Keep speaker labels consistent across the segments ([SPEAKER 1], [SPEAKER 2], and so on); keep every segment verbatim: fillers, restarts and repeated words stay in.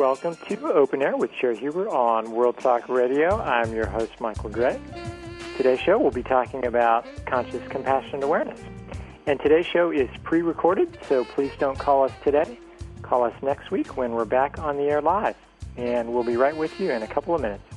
[SPEAKER 1] welcome to Open Air with Sherry Huber on World Talk Radio. I'm your host, Michael Gray. Today's show, we'll be talking about conscious compassion awareness. And today's show is pre-recorded, so please don't call us today. Call us next week when we're back on the air live. And we'll be right with you in a couple of minutes.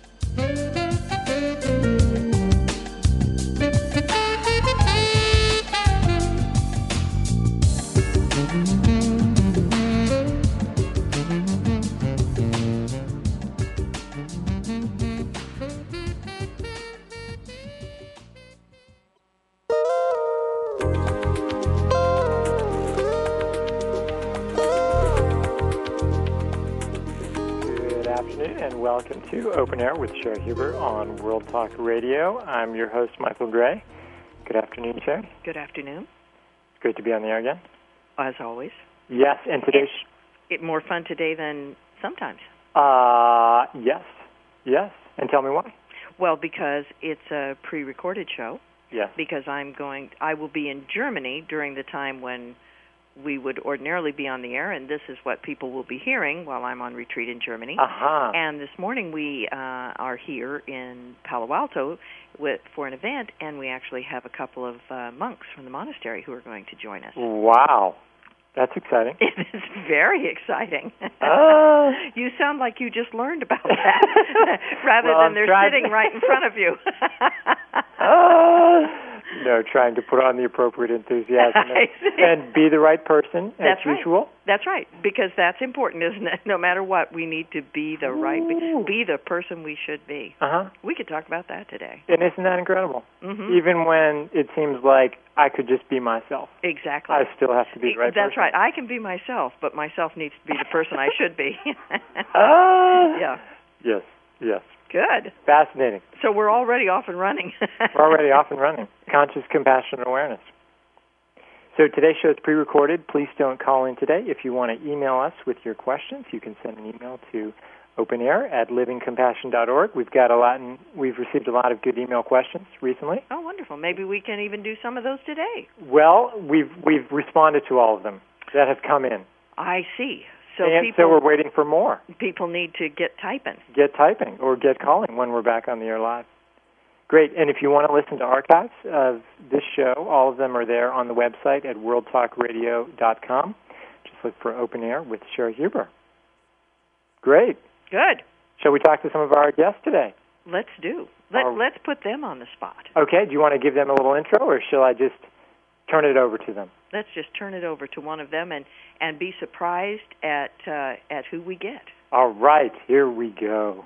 [SPEAKER 1] Welcome to Open Air with Sherry Huber on World Talk Radio. I'm your host, Michael Gray. Good afternoon, Sherry.
[SPEAKER 2] Good afternoon.
[SPEAKER 1] It's great to be on the air again.
[SPEAKER 2] As always.
[SPEAKER 1] Yes, and today's...
[SPEAKER 2] It, it more fun today than sometimes.
[SPEAKER 1] Uh, yes, yes. And tell me why.
[SPEAKER 2] Well, because it's a pre-recorded show.
[SPEAKER 1] Yes.
[SPEAKER 2] Because I'm going... I will be in Germany during the time when we would ordinarily be on the air, and this is what people will be hearing while I'm on retreat in Germany.
[SPEAKER 1] Uh-huh.
[SPEAKER 2] And this morning we uh, are here in Palo Alto with, for an event, and we actually have a couple of uh, monks from the monastery who are going to join us.
[SPEAKER 1] Wow. That's exciting.
[SPEAKER 2] It is very exciting.
[SPEAKER 1] Uh,
[SPEAKER 2] you sound like you just learned about that, rather
[SPEAKER 1] well,
[SPEAKER 2] than
[SPEAKER 1] I'm
[SPEAKER 2] they're sitting
[SPEAKER 1] to...
[SPEAKER 2] right in front of you.
[SPEAKER 1] uh, no, trying to put on the appropriate enthusiasm and, and be the right person, as
[SPEAKER 2] that's
[SPEAKER 1] usual.
[SPEAKER 2] Right. That's right, because that's important, isn't it? No matter what, we need to be the right, be, be the person we should be.
[SPEAKER 1] Uh-huh.
[SPEAKER 2] We could talk about that today.
[SPEAKER 1] And isn't that incredible?
[SPEAKER 2] Mm-hmm.
[SPEAKER 1] Even when it seems like I could just be myself.
[SPEAKER 2] Exactly.
[SPEAKER 1] I still have to be the right
[SPEAKER 2] That's
[SPEAKER 1] person.
[SPEAKER 2] right. I can be myself, but myself needs to be the person I should be.
[SPEAKER 1] uh,
[SPEAKER 2] yeah.
[SPEAKER 1] Yes, yes.
[SPEAKER 2] Good.
[SPEAKER 1] Fascinating.
[SPEAKER 2] So we're already off and running.
[SPEAKER 1] We're already off and running. Conscious compassion and awareness. So today's show is pre-recorded. Please don't call in today. If you want to email us with your questions, you can send an email to openair at living compassion dot org. We've got a lot, and we've received a lot of good email questions recently.
[SPEAKER 2] Oh, wonderful. Maybe we can even do some of those today.
[SPEAKER 1] Well, we've we've responded to all of them that have come in.
[SPEAKER 2] I see. So
[SPEAKER 1] and
[SPEAKER 2] people,
[SPEAKER 1] so we're waiting for more.
[SPEAKER 2] People need to get typing.
[SPEAKER 1] Get typing or get calling when we're back on the air live. Great. And if you want to listen to archives of this show, all of them are there on the website at world talk radio dot com. Just look for Open Air with Sherry Huber. Great.
[SPEAKER 2] Good.
[SPEAKER 1] Shall we talk to some of our guests today?
[SPEAKER 2] Let's do. Let,
[SPEAKER 1] uh,
[SPEAKER 2] let's put them on the spot.
[SPEAKER 1] Okay. Do you want to give them a little intro, or shall I just turn it over to them?
[SPEAKER 2] Let's just turn it over to one of them and, and be surprised at uh, at who we get.
[SPEAKER 1] All right. Here we go.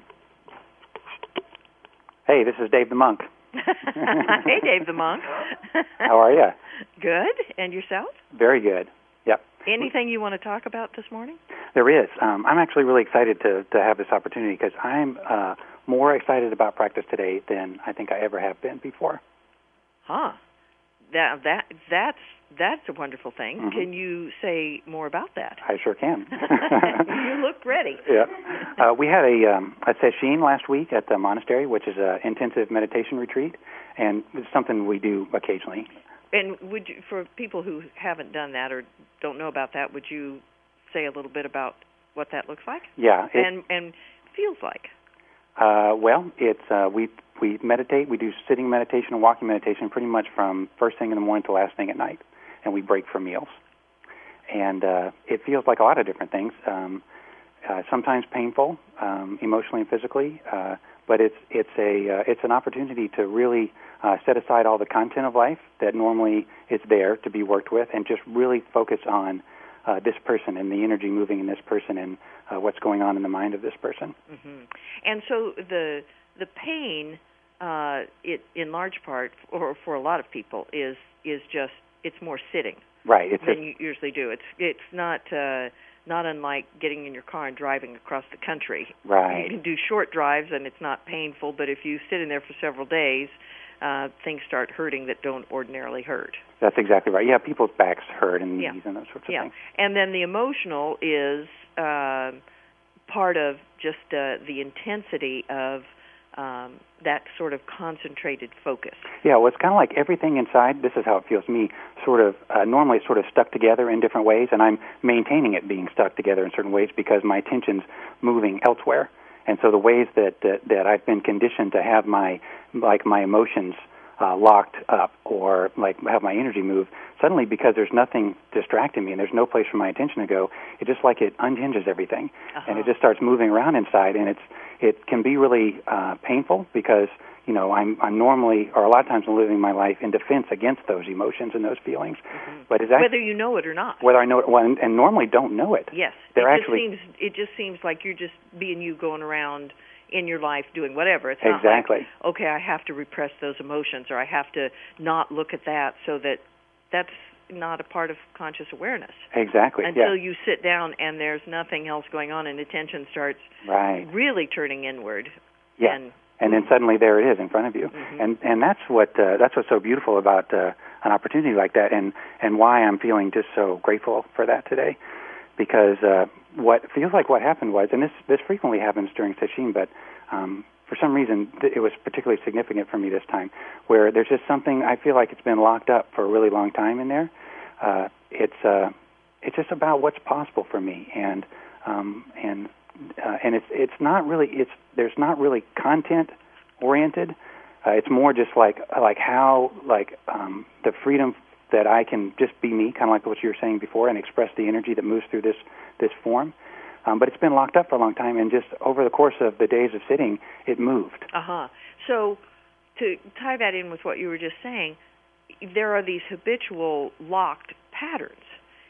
[SPEAKER 3] Hey, this is Dave the Monk.
[SPEAKER 2] Hey, Dave the Monk.
[SPEAKER 3] How are you?
[SPEAKER 2] Good. And yourself?
[SPEAKER 3] Very good. Yep.
[SPEAKER 2] Anything you want to talk about this morning?
[SPEAKER 3] There is. Um, I'm actually really excited to, to have this opportunity because I'm uh, more excited about practice today than I think I ever have been before.
[SPEAKER 2] Huh. That that that's that's a wonderful thing.
[SPEAKER 3] Mm-hmm.
[SPEAKER 2] Can you say more about that?
[SPEAKER 3] I sure can.
[SPEAKER 2] You look ready.
[SPEAKER 3] Yeah. Uh, we had a um, a session last week at the monastery, which is an intensive meditation retreat, and it's something we do occasionally.
[SPEAKER 2] And would you, for people who haven't done that or don't know about that, would you say a little bit about what that looks like?
[SPEAKER 3] Yeah. It,
[SPEAKER 2] and and feels like.
[SPEAKER 3] Uh, well, it's uh, we we meditate. We do sitting meditation and walking meditation pretty much from first thing in the morning to last thing at night, and we break for meals. And uh, it feels like a lot of different things. Um, uh, sometimes painful, um, emotionally and physically, uh, but it's it's a uh, it's an opportunity to really uh, set aside all the content of life that normally is there to be worked with, and just really focus on uh, this person and the energy moving in this person and uh, what's going on in the mind of this person.
[SPEAKER 2] Mm-hmm. And so the the pain, uh, it in large part, or for a lot of people, is is just it's more sitting.
[SPEAKER 3] Right. It's
[SPEAKER 2] than
[SPEAKER 3] a,
[SPEAKER 2] you usually do. It's it's not uh, not unlike getting in your car and driving across the country.
[SPEAKER 3] Right.
[SPEAKER 2] You can do short drives and it's not painful, but if you sit in there for several days, uh, things start hurting that don't ordinarily hurt.
[SPEAKER 3] That's exactly right. Yeah, people's backs hurt and knees
[SPEAKER 2] yeah.
[SPEAKER 3] and those sorts of
[SPEAKER 2] yeah.
[SPEAKER 3] things.
[SPEAKER 2] And then the emotional is uh, part of just uh, the intensity of um, that sort of concentrated focus.
[SPEAKER 3] Yeah, well, it's kind of like everything inside, this is how it feels to me, sort of, uh, normally it's sort of stuck together in different ways, and I'm maintaining it being stuck together in certain ways because my attention's moving elsewhere. And so the ways that, that, that I've been conditioned to have my, like my emotions uh, locked up or like have my energy move, suddenly because there's nothing distracting me and there's no place for my attention to go, it just like it unhinges everything. Uh-huh. And it just starts moving around inside, and it's it can be really uh, painful because, you know, I'm I'm normally, or a lot of times I'm living my life in defense against those emotions and those feelings.
[SPEAKER 2] Mm-hmm.
[SPEAKER 3] But is that,
[SPEAKER 2] whether you know it or not.
[SPEAKER 3] Whether I know it, well, and, and normally don't know it.
[SPEAKER 2] Yes.
[SPEAKER 3] They're
[SPEAKER 2] it
[SPEAKER 3] actually,
[SPEAKER 2] just seems it just seems like you're just being you going around in your life doing whatever. It's not
[SPEAKER 3] exactly.
[SPEAKER 2] like, okay, I have to repress those emotions, or I have to not look at that, so that that's not a part of conscious awareness.
[SPEAKER 3] Exactly.
[SPEAKER 2] Until
[SPEAKER 3] yeah.
[SPEAKER 2] you sit down and there's nothing else going on, and attention starts
[SPEAKER 3] right.
[SPEAKER 2] really turning inward.
[SPEAKER 3] Yeah.
[SPEAKER 2] And,
[SPEAKER 3] and then suddenly there it is in front of you.
[SPEAKER 2] Mm-hmm.
[SPEAKER 3] And and that's what uh, that's what's so beautiful about uh, an opportunity like that, and, and why I'm feeling just so grateful for that today. Because uh, what feels like what happened was, and this this frequently happens during sesshin, but um, for some reason th- it was particularly significant for me this time, where there's just something, I feel like it's been locked up for a really long time in there. Uh, it's uh, it's just about what's possible for me, and um, and uh, and it's it's not really it's there's not really content oriented. Uh, it's more just like like how like um, the freedom that I can just be me, kind of like what you were saying before, and express the energy that moves through this this form. Um, but it's been locked up for a long time, and just over the course of the days of sitting, it moved.
[SPEAKER 2] Uh-huh. So to tie that in with what you were just saying, there are these habitual locked patterns,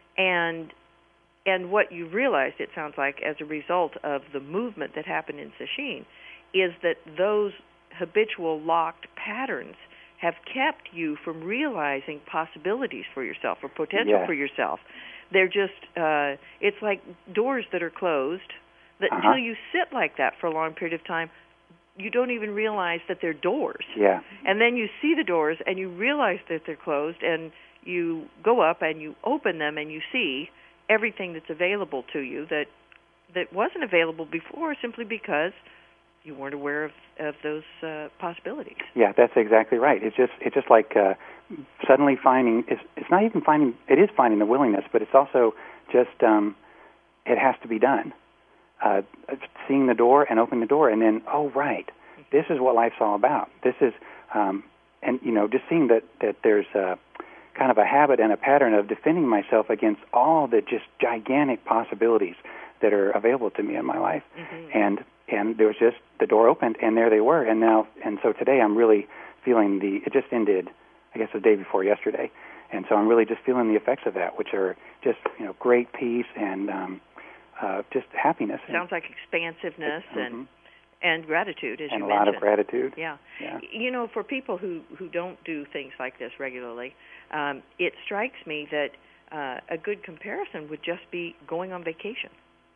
[SPEAKER 2] and and what you realized, it sounds like, as a result of the movement that happened in sesshin, is that those habitual locked patterns have kept you from realizing possibilities for yourself or potential
[SPEAKER 3] yes.
[SPEAKER 2] for yourself. They're just, uh, it's like doors that are closed, that
[SPEAKER 3] uh-huh.
[SPEAKER 2] until you sit like that for a long period of time, you don't even realize that they're doors.
[SPEAKER 3] Yeah.
[SPEAKER 2] And then you see the doors and you realize that they're closed, and you go up and you open them and you see everything that's available to you that that wasn't available before, simply because you weren't aware of, of those uh, possibilities.
[SPEAKER 3] Yeah, that's exactly right. It's just it's just like uh, suddenly finding. It's, it's not even finding. It is finding the willingness, but it's also just um, it has to be done. Uh, seeing the door and opening the door, and then oh right, this is what life's all about. This is um, and you know just seeing that that there's a kind of a habit and a pattern of defending myself against all the just gigantic possibilities that are available to me in my life,
[SPEAKER 2] mm-hmm.
[SPEAKER 3] and. And there was just, the door opened, and there they were. And now, and so today I'm really feeling the, it just ended, I guess the day before yesterday. And so I'm really just feeling the effects of that, which are just, you know, great peace and um, uh, just happiness.
[SPEAKER 2] Sounds like expansiveness
[SPEAKER 3] mm-hmm.
[SPEAKER 2] and and gratitude, as
[SPEAKER 3] and
[SPEAKER 2] you
[SPEAKER 3] mentioned. And a lot
[SPEAKER 2] mentioned.
[SPEAKER 3] of gratitude.
[SPEAKER 2] Yeah.
[SPEAKER 3] yeah.
[SPEAKER 2] You know, for people who, who don't do things like this regularly, um, it strikes me that uh, a good comparison would just be going on vacation.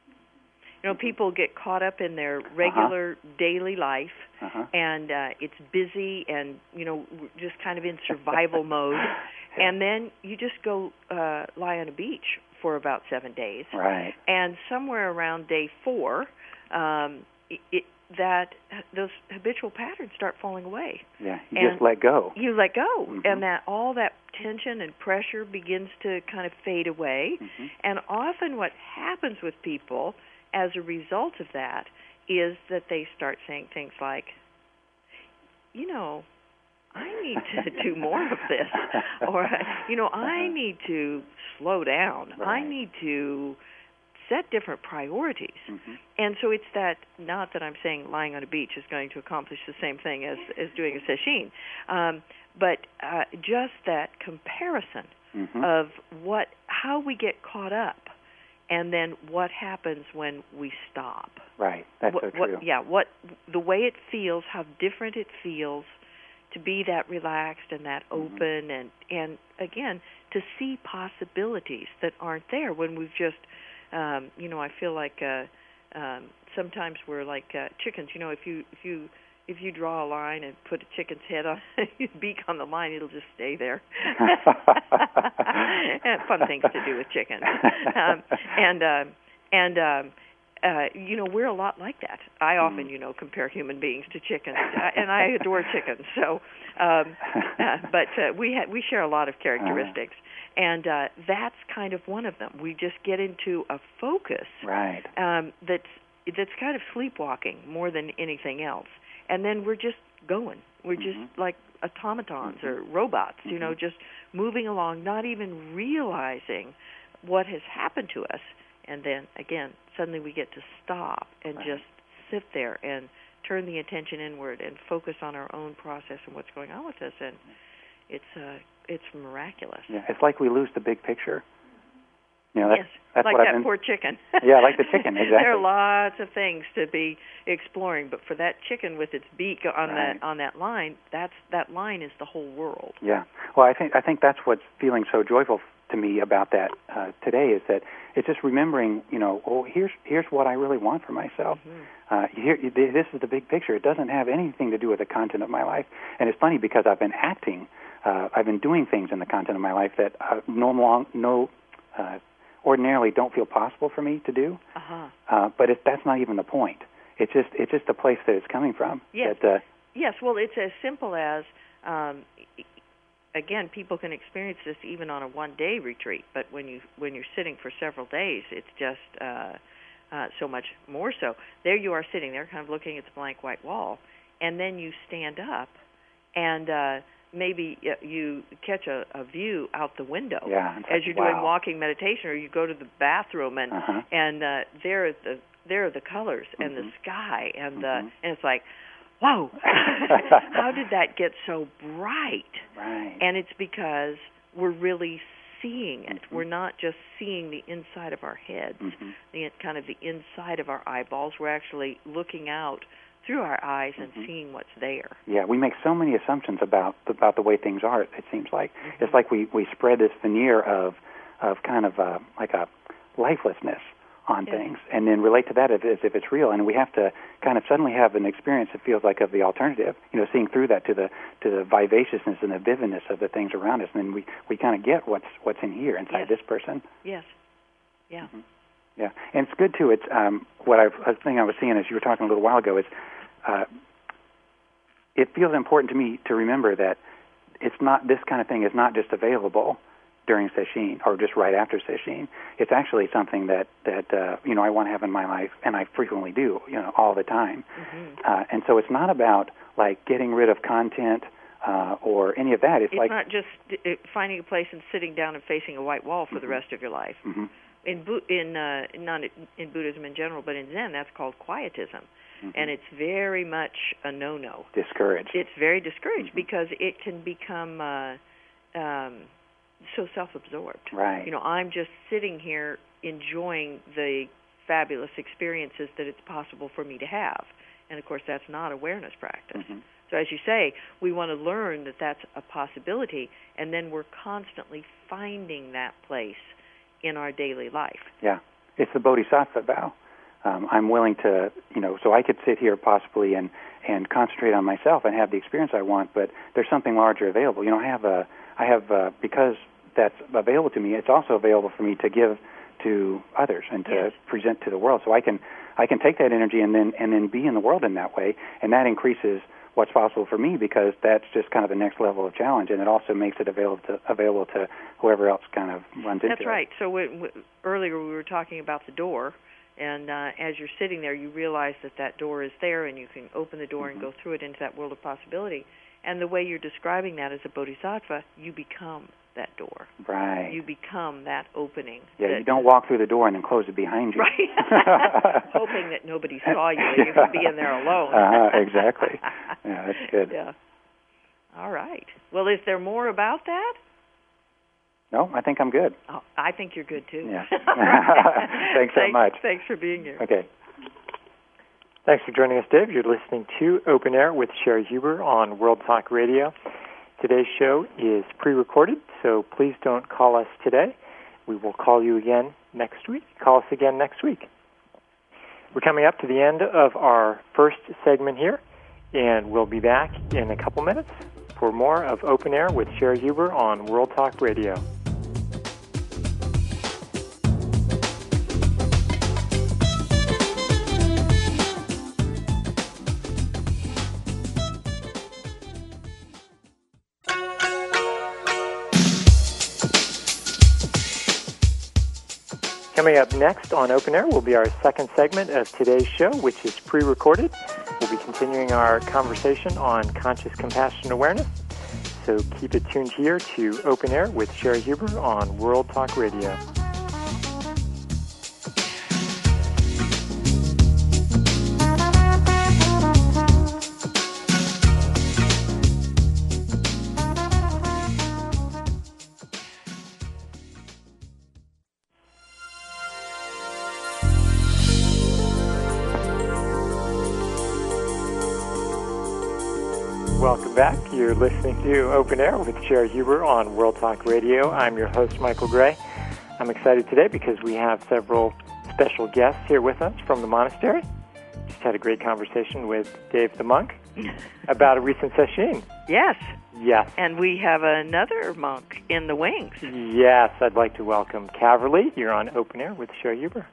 [SPEAKER 2] You know, people get caught up in their regular
[SPEAKER 3] uh-huh.
[SPEAKER 2] daily life,
[SPEAKER 3] uh-huh.
[SPEAKER 2] and uh, it's busy and, you know, just kind of in survival mode. And then you just go uh, lie on a beach for about seven days.
[SPEAKER 3] Right.
[SPEAKER 2] And somewhere around day four, um, it, it, that those habitual patterns start falling away.
[SPEAKER 3] Yeah, you
[SPEAKER 2] and
[SPEAKER 3] just let go.
[SPEAKER 2] You let go,
[SPEAKER 3] mm-hmm.
[SPEAKER 2] and that all that tension and pressure begins to kind of fade away.
[SPEAKER 3] Mm-hmm.
[SPEAKER 2] And often what happens with people as a result of that is that they start saying things like, you know, I need to do more of this, or, you know, I need to slow down.
[SPEAKER 3] Right.
[SPEAKER 2] I need to set different priorities.
[SPEAKER 3] Mm-hmm.
[SPEAKER 2] And so it's that, not that I'm saying lying on a beach is going to accomplish the same thing as, as doing a sesshin, um, but uh, just that comparison
[SPEAKER 3] mm-hmm.
[SPEAKER 2] of what, how we get caught up, and then what happens when we stop.
[SPEAKER 3] Right, that's
[SPEAKER 2] what,
[SPEAKER 3] so true.
[SPEAKER 2] What, yeah, what the way it feels, how different it feels to be that relaxed and that
[SPEAKER 3] mm-hmm.
[SPEAKER 2] open, and, and again, to see possibilities that aren't there when we've just, um, you know, I feel like uh, um, sometimes we're like uh, chickens. You know, if you if you if you draw a line and put a chicken's head on, beak on the line, it'll just stay there. And fun things to do with chickens. Um, and uh, and um, uh, you know, we're a lot like that. I often, you know, compare human beings to chickens, uh, and I adore chickens. So, um, uh, but uh, we ha- we share a lot of characteristics, uh, and uh, that's kind of one of them. We just get into a focus,
[SPEAKER 3] right?
[SPEAKER 2] Um, that's that's kind of sleepwalking more than anything else, and then we're just going. We're just mm-hmm. like automatons mm-hmm. or robots, you mm-hmm. know, just moving along, not even realizing what has happened to us. And then, again, suddenly we get to stop and right. just sit there and turn the attention inward and focus on our own process and what's going on with us. And it's uh, it's miraculous.
[SPEAKER 3] Yeah, it's like we lose the big picture. You know, that's,
[SPEAKER 2] yes,
[SPEAKER 3] that's
[SPEAKER 2] like
[SPEAKER 3] what
[SPEAKER 2] that
[SPEAKER 3] I've been,
[SPEAKER 2] poor chicken.
[SPEAKER 3] Yeah, like the chicken, exactly.
[SPEAKER 2] There are lots of things to be exploring, but for that chicken with its beak on
[SPEAKER 3] right.
[SPEAKER 2] that on that line, that's that line is the whole world.
[SPEAKER 3] Yeah. Well, I think I think that's what's feeling so joyful to me about that uh, today is that it's just remembering, you know, oh, here's here's what I really want for myself. Mm-hmm. Uh, here, this is the big picture. It doesn't have anything to do with the content of my life. And it's funny because I've been acting, uh, I've been doing things in the content of my life that uh, no long, no. Uh, ordinarily don't feel possible for me to do,
[SPEAKER 2] uh-huh.
[SPEAKER 3] uh, but it, that's not even the point. It's just it's just the place that it's coming from.
[SPEAKER 2] Yes,
[SPEAKER 3] that, uh,
[SPEAKER 2] yes. Well, it's as simple as, um, again, people can experience this even on a one-day retreat, but when you when you're sitting for several days, it's just uh, uh, so much more so. There you are sitting there, kind of looking at the blank white wall, and then you stand up, and uh, maybe you catch a, a view out the window
[SPEAKER 3] yeah,
[SPEAKER 2] as you're
[SPEAKER 3] wow.
[SPEAKER 2] doing walking meditation, or you go to the bathroom and
[SPEAKER 3] uh-huh.
[SPEAKER 2] and uh, there are the there are the colors and mm-hmm. the sky and
[SPEAKER 3] mm-hmm.
[SPEAKER 2] the and it's like, whoa, how did that get so bright?
[SPEAKER 3] Right.
[SPEAKER 2] And it's because we're really seeing it.
[SPEAKER 3] Mm-hmm.
[SPEAKER 2] We're not just seeing the inside of our heads,
[SPEAKER 3] mm-hmm.
[SPEAKER 2] the kind of the inside of our eyeballs. We're actually looking out through our eyes and mm-hmm. seeing what's there.
[SPEAKER 3] Yeah, we make so many assumptions about about the way things are. It seems like
[SPEAKER 2] mm-hmm.
[SPEAKER 3] it's like we, we spread this veneer of of kind of a, like a lifelessness on
[SPEAKER 2] yeah.
[SPEAKER 3] things, and then relate to that as, as if it's real. And we have to kind of suddenly have an experience that feels like of the alternative. You know, seeing through that to the to the vivaciousness and the vividness of the things around us, and then we, we kind of get what's what's in here inside
[SPEAKER 2] yes.
[SPEAKER 3] this person.
[SPEAKER 2] Yes. Yeah.
[SPEAKER 3] Mm-hmm. Yeah, and it's good too. It's um, what I've, a thing I was seeing as you were talking a little while ago is. Uh, it feels important to me to remember that it's not this kind of thing is not just available during sesshin or just right after sesshin. It's actually something that that uh, you know I want to have in my life, and I frequently do, you know, all the time.
[SPEAKER 2] Mm-hmm.
[SPEAKER 3] Uh, and so it's not about like getting rid of content uh, or any of that. It's,
[SPEAKER 2] it's
[SPEAKER 3] like
[SPEAKER 2] not just uh, finding a place and sitting down and facing a white wall for
[SPEAKER 3] mm-hmm.
[SPEAKER 2] the rest of your life.
[SPEAKER 3] Mm-hmm.
[SPEAKER 2] In Bu- in uh, not in Buddhism in general, but in Zen, that's called quietism. Mm-hmm. And it's very much a no-no.
[SPEAKER 3] Discouraged.
[SPEAKER 2] It's very discouraged
[SPEAKER 3] mm-hmm.
[SPEAKER 2] because it can become uh, um, so self-absorbed.
[SPEAKER 3] Right.
[SPEAKER 2] You know, I'm just sitting here enjoying the fabulous experiences that it's possible for me to have. And, of course, that's not awareness practice.
[SPEAKER 3] Mm-hmm.
[SPEAKER 2] So as you say, we want to learn that that's a possibility, and then we're constantly finding that place in our daily life.
[SPEAKER 3] Yeah. It's the bodhisattva vow. Um, I'm willing to, you know, so I could sit here possibly and, and concentrate on myself and have the experience I want, but there's something larger available. You know, I have a, I have, uh, because that's available to me, it's also available for me to give to others and to
[SPEAKER 2] yes.
[SPEAKER 3] present to the world. So I can, I can take that energy and then, and then be in the world in that way, and that increases what's possible for me because that's just kind of the next level of challenge, and it also makes it available to, available to whoever else kind of runs into it.
[SPEAKER 2] That's right. So we, we, earlier we were talking about the door. And uh, as you're sitting there, you realize that that door is there, and you can open the door
[SPEAKER 3] mm-hmm.
[SPEAKER 2] and go through it into that world of possibility. And the way you're describing that as a bodhisattva, you become that door.
[SPEAKER 3] Right.
[SPEAKER 2] You become that opening.
[SPEAKER 3] Yeah,
[SPEAKER 2] that,
[SPEAKER 3] you don't walk through the door and then close it behind you.
[SPEAKER 2] Right. Hoping that nobody saw you and you could be in there alone.
[SPEAKER 3] uh-huh, exactly. Yeah, that's good.
[SPEAKER 2] Yeah. All right. Well, is there more about that?
[SPEAKER 3] No, I think I'm good.
[SPEAKER 2] Oh, I think you're good, too.
[SPEAKER 3] Yeah. Thanks so
[SPEAKER 2] thanks,
[SPEAKER 3] much.
[SPEAKER 2] Thanks for being here.
[SPEAKER 3] Okay.
[SPEAKER 1] Thanks for joining us, Dave. You're listening to Open Air with Sherry Huber on World Talk Radio. Today's show is pre-recorded, so please don't call us today. We will call you again next week. Call us again next week. We're coming up to the end of our first segment here, and we'll be back in a couple minutes for more of Open Air with Sherry Huber on World Talk Radio. Coming up next on Open Air will be our second segment of today's show, which is pre-recorded. We'll be continuing our conversation on conscious compassion awareness. So keep it tuned here to Open Air with Sherry Huber on World Talk Radio. Welcome back. You're listening to Open Air with Sherry Huber on World Talk Radio. I'm your host, Michael Gray. I'm excited today because we have several special guests here with us from the monastery. Just had a great conversation with Dave the monk about a recent session.
[SPEAKER 2] Yes.
[SPEAKER 1] Yes.
[SPEAKER 2] And we have another monk in the wings.
[SPEAKER 1] Yes. I'd like to welcome Caverly. You're on Open Air with Sherry Huber.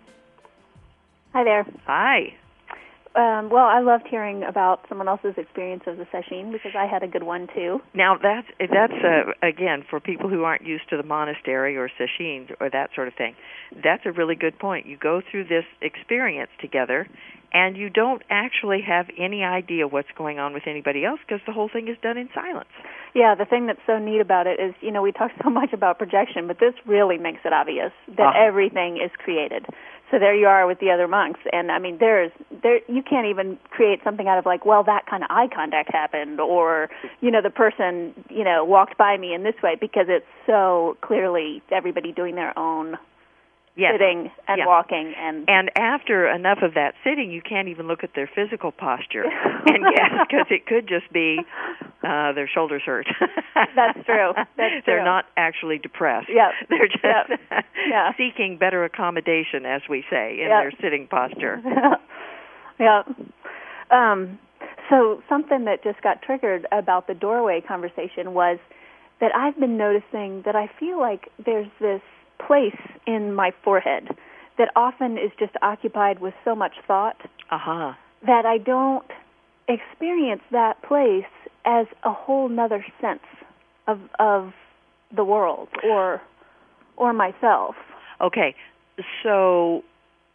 [SPEAKER 4] Hi there.
[SPEAKER 2] Hi.
[SPEAKER 4] Um, well, I loved hearing about someone else's experience of the session because I had a good one, too.
[SPEAKER 2] Now, that's, that's uh, again, for people who aren't used to the monastery or sessions or that sort of thing, that's a really good point. You go through this experience together, and you don't actually have any idea what's going on with anybody else because the whole thing is done in silence.
[SPEAKER 4] Yeah, the thing that's so neat about it is, you know, we talk so much about projection, but this really makes it obvious that
[SPEAKER 2] uh-huh.
[SPEAKER 4] everything is created. So there you are with the other monks, and I mean, there's there you can't even create something out of like, well, that kind of eye contact happened, or you know, the person you know walked by me in this way, because it's so clearly everybody doing their own
[SPEAKER 2] yes.
[SPEAKER 4] sitting and
[SPEAKER 2] yeah.
[SPEAKER 4] walking, and
[SPEAKER 2] and after enough of that sitting, you can't even look at their physical posture and guess because it could just be uh, their shoulders hurt.
[SPEAKER 4] That's true. That's true.
[SPEAKER 2] They're not actually depressed.
[SPEAKER 4] Yep.
[SPEAKER 2] They're just
[SPEAKER 4] Yep. Yeah.
[SPEAKER 2] seeking better accommodation, as we say, in
[SPEAKER 4] yep.
[SPEAKER 2] their sitting posture.
[SPEAKER 4] Yeah. Um, so something that just got triggered about the doorway conversation was that I've been noticing that I feel like there's this place in my forehead that often is just occupied with so much thought
[SPEAKER 2] uh-huh.
[SPEAKER 4] that I don't experience that place as a whole nother sense of of the world or or myself.
[SPEAKER 2] Okay, so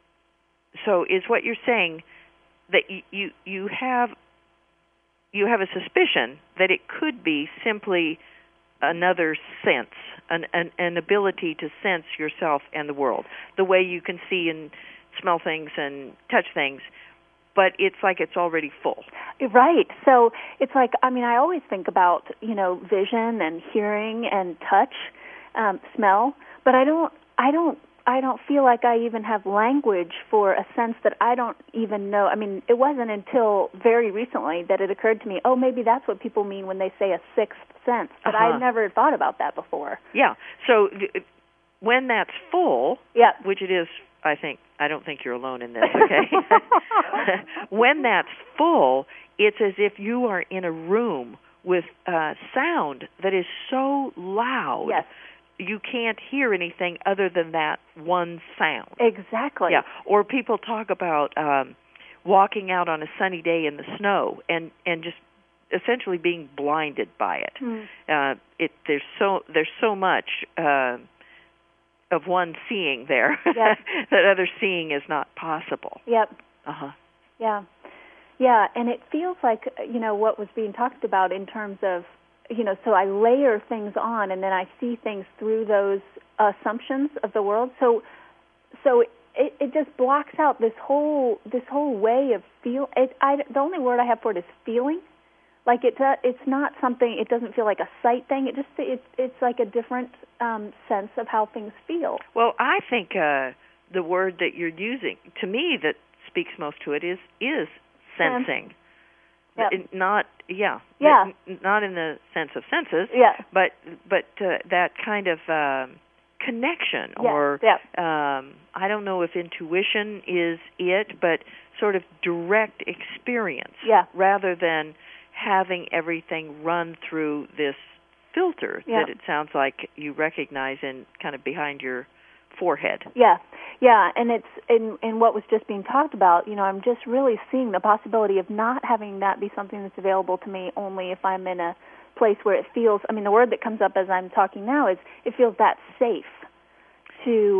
[SPEAKER 2] so is what you're saying that you, you you have you have a suspicion that it could be simply another sense, an, an an ability to sense yourself and the world, the way you can see and smell things and touch things, but it's like it's already full.
[SPEAKER 4] Right. So it's like, I mean, I always think about, you know, vision and hearing and touch, um, smell, but I don't, I don't, I don't feel like I even have language for a sense that I don't even know. I mean, it wasn't until very recently that it occurred to me, oh, maybe that's what people mean when they say a sixth sense, but
[SPEAKER 2] uh-huh.
[SPEAKER 4] I'd never thought about that before.
[SPEAKER 2] Yeah. So th- when that's full,
[SPEAKER 4] yeah.
[SPEAKER 2] which it is, I think, I don't think you're alone in this, okay? When that's full, it's as if you are in a room with uh, sound that is so loud.
[SPEAKER 4] Yes.
[SPEAKER 2] You can't hear anything other than that one sound.
[SPEAKER 4] Exactly.
[SPEAKER 2] Yeah. Or people talk about um, walking out on a sunny day in the snow and, and just essentially being blinded by it.
[SPEAKER 4] Mm.
[SPEAKER 2] Uh, it there's so there's so much uh, of one seeing there
[SPEAKER 4] yep.
[SPEAKER 2] that other seeing is not possible.
[SPEAKER 4] Yep.
[SPEAKER 2] Uh huh.
[SPEAKER 4] Yeah. Yeah, and it feels like, you know, what was being talked about in terms of, you know, so I layer things on and then I see things through those assumptions of the world. So so it, it just blocks out this whole this whole way of feel. It, I, the only word I have for it is feeling. Like it, uh, it's not something. It doesn't feel like a sight thing. It just it's it's like a different um, sense of how things feel.
[SPEAKER 2] Well, I think uh, the word that you're using to me that speaks most to it is is sensing.
[SPEAKER 4] Yep.
[SPEAKER 2] It, not yeah
[SPEAKER 4] yeah
[SPEAKER 2] n- not in the sense of senses.
[SPEAKER 4] Yeah.
[SPEAKER 2] But but uh, that kind of um, connection
[SPEAKER 4] yeah.
[SPEAKER 2] or
[SPEAKER 4] yeah.
[SPEAKER 2] um, I don't know if intuition is it, but sort of direct experience.
[SPEAKER 4] Yeah.
[SPEAKER 2] Rather than having everything run through this filter
[SPEAKER 4] yeah.
[SPEAKER 2] that it sounds like you recognize in kind of behind your forehead.
[SPEAKER 4] Yeah, yeah, and it's in in what was just being talked about. You know, I'm just really seeing the possibility of not having that be something that's available to me only if I'm in a place where it feels. I mean, the word that comes up as I'm talking now is it feels that safe to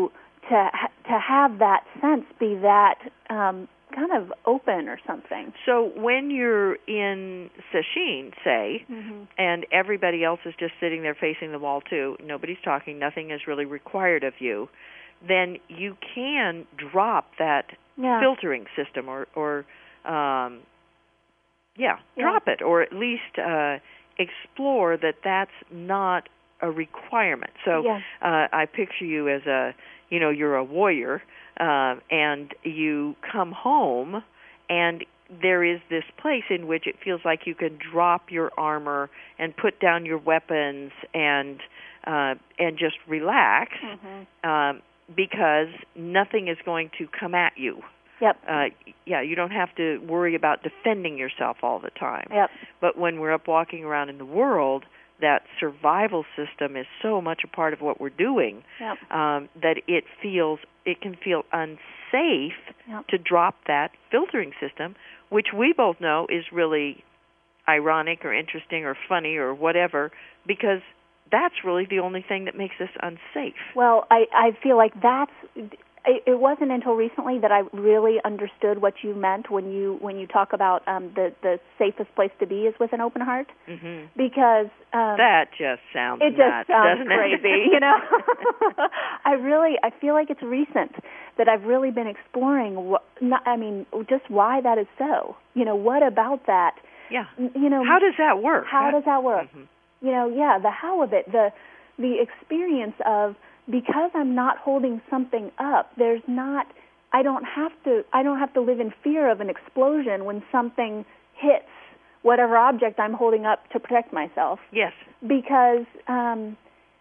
[SPEAKER 4] to to have that sense be that um, kind of open or something.
[SPEAKER 2] So when you're in sesshin, say, mm-hmm. and everybody else is just sitting there facing the wall too, nobody's talking, nothing is really required of you, then you can drop that yeah. filtering system or, or um, yeah, yeah, drop it, or at least uh, explore that that's not a requirement. So yeah. uh, I picture you as a, you know, you're a warrior, uh, and you come home, and there is this place in which it feels like you can drop your armor and put down your weapons and uh, and just relax, mm-hmm. um, because nothing is going to come at you.
[SPEAKER 4] Yep.
[SPEAKER 2] Uh, yeah, you don't have to worry about defending yourself all the time.
[SPEAKER 4] Yep.
[SPEAKER 2] But when we're up walking around in the world, that survival system is so much a part of what we're doing, yep. um, that it feels it can feel unsafe yep. to drop that filtering system, which we both know is really ironic or interesting or funny or whatever, because that's really the only thing that makes us unsafe.
[SPEAKER 4] Well, I, I feel like that's... It wasn't until recently that I really understood what you meant when you when you talk about um, the the safest place to be is with an open heart, mm-hmm. because um,
[SPEAKER 2] that just sounds
[SPEAKER 4] it
[SPEAKER 2] nuts,
[SPEAKER 4] just sounds
[SPEAKER 2] doesn't
[SPEAKER 4] crazy,
[SPEAKER 2] it?
[SPEAKER 4] you know. I really I feel like it's recent that I've really been exploring. What, not, I mean, just why that is so. You know, what about that?
[SPEAKER 2] Yeah.
[SPEAKER 4] You know,
[SPEAKER 2] how does that work?
[SPEAKER 4] How does that work?
[SPEAKER 2] Mm-hmm.
[SPEAKER 4] You know, yeah, the how of it, the the experience of. Because I'm not holding something up, there's not. I don't have to. I don't have to live in fear of an explosion when something hits whatever object I'm holding up to protect myself.
[SPEAKER 2] Yes.
[SPEAKER 4] Because, um,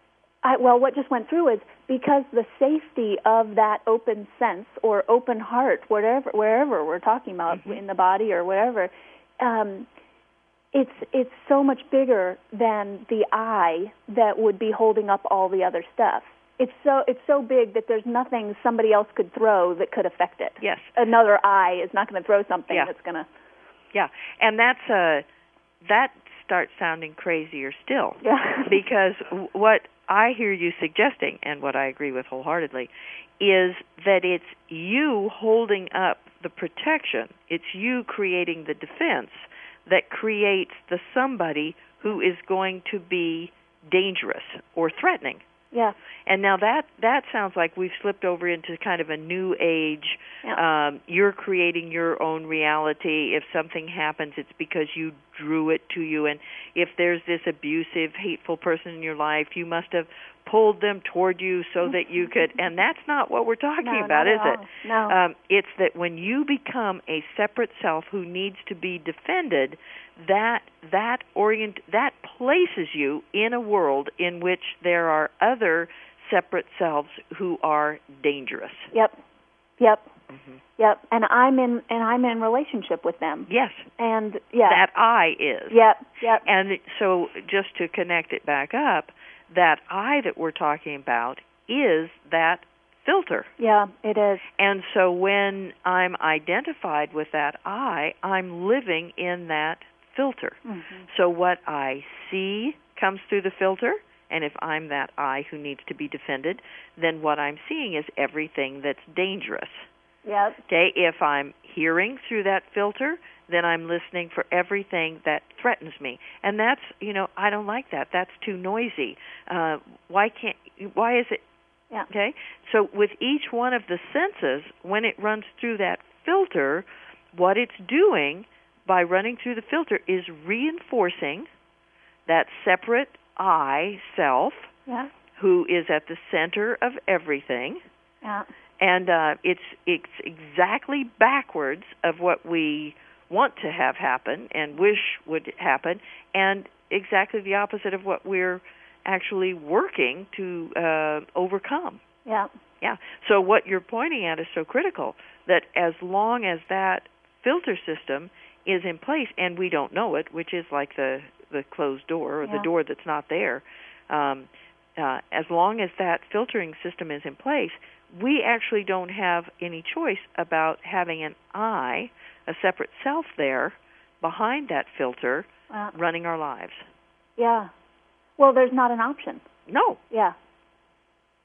[SPEAKER 4] I well, what just went through is because the safety of that open sense or open heart, whatever, wherever we're talking about mm-hmm. in the body or whatever. Um, It's it's so much bigger than the I that would be holding up all the other stuff. It's so it's so big that there's nothing somebody else could throw that could affect it.
[SPEAKER 2] Yes.
[SPEAKER 4] Another I is not going to throw something
[SPEAKER 2] yeah.
[SPEAKER 4] that's going to.
[SPEAKER 2] Yeah, and that's uh, that starts sounding crazier still.
[SPEAKER 4] Yeah.
[SPEAKER 2] Because what I hear you suggesting, and what I agree with wholeheartedly, is that it's you holding up the protection. It's you creating the defense that creates the somebody who is going to be dangerous or threatening.
[SPEAKER 4] Yeah.
[SPEAKER 2] And now that that sounds like we've slipped over into kind of a new age. Yeah. Um, you're creating your own reality. If something happens, it's because you drew it to you. And if there's this abusive, hateful person in your life, you must have pulled them toward you so that you could. And that's not what we're talking
[SPEAKER 4] no,
[SPEAKER 2] about, is
[SPEAKER 4] all.
[SPEAKER 2] it?
[SPEAKER 4] No.
[SPEAKER 2] Um, it's that when you become a separate self who needs to be defended, that that orient that places you in a world in which there are other separate selves who are dangerous.
[SPEAKER 4] Yep. Yep.
[SPEAKER 2] Mm-hmm.
[SPEAKER 4] Yep. And I'm in and I'm in relationship with them.
[SPEAKER 2] Yes.
[SPEAKER 4] And yeah.
[SPEAKER 2] That I is.
[SPEAKER 4] Yep. Yep.
[SPEAKER 2] And so just to connect it back up, that I that we're talking about is that filter.
[SPEAKER 4] Yeah, it is.
[SPEAKER 2] And so when I'm identified with that I, I'm living in that filter. Mm-hmm. So what I see comes through the filter, and if I'm that I who needs to be defended, then what I'm seeing is everything that's dangerous.
[SPEAKER 4] Yep.
[SPEAKER 2] Okay, if I'm hearing through that filter, then I'm listening for everything that threatens me. And that's, you know, I don't like that. That's too noisy. Uh, why can't, why is it,
[SPEAKER 4] yeah.
[SPEAKER 2] okay? So with each one of the senses, when it runs through that filter, what it's doing by running through the filter is reinforcing that separate I, self,
[SPEAKER 4] yeah.
[SPEAKER 2] who is at the center of everything.
[SPEAKER 4] Yeah.
[SPEAKER 2] And uh, it's it's exactly backwards of what we want to have happen and wish would happen, and exactly the opposite of what we're actually working to uh, overcome.
[SPEAKER 4] Yeah.
[SPEAKER 2] Yeah. So what you're pointing at is so critical, that as long as that filter system is in place, and we don't know it, which is like the, the closed door or
[SPEAKER 4] yeah.
[SPEAKER 2] the door that's not there, um, uh, as long as that filtering system is in place, we actually don't have any choice about having an I, a separate self there, behind that filter,
[SPEAKER 4] uh,
[SPEAKER 2] running our lives.
[SPEAKER 4] Yeah. Well, there's not an option.
[SPEAKER 2] No.
[SPEAKER 4] Yeah.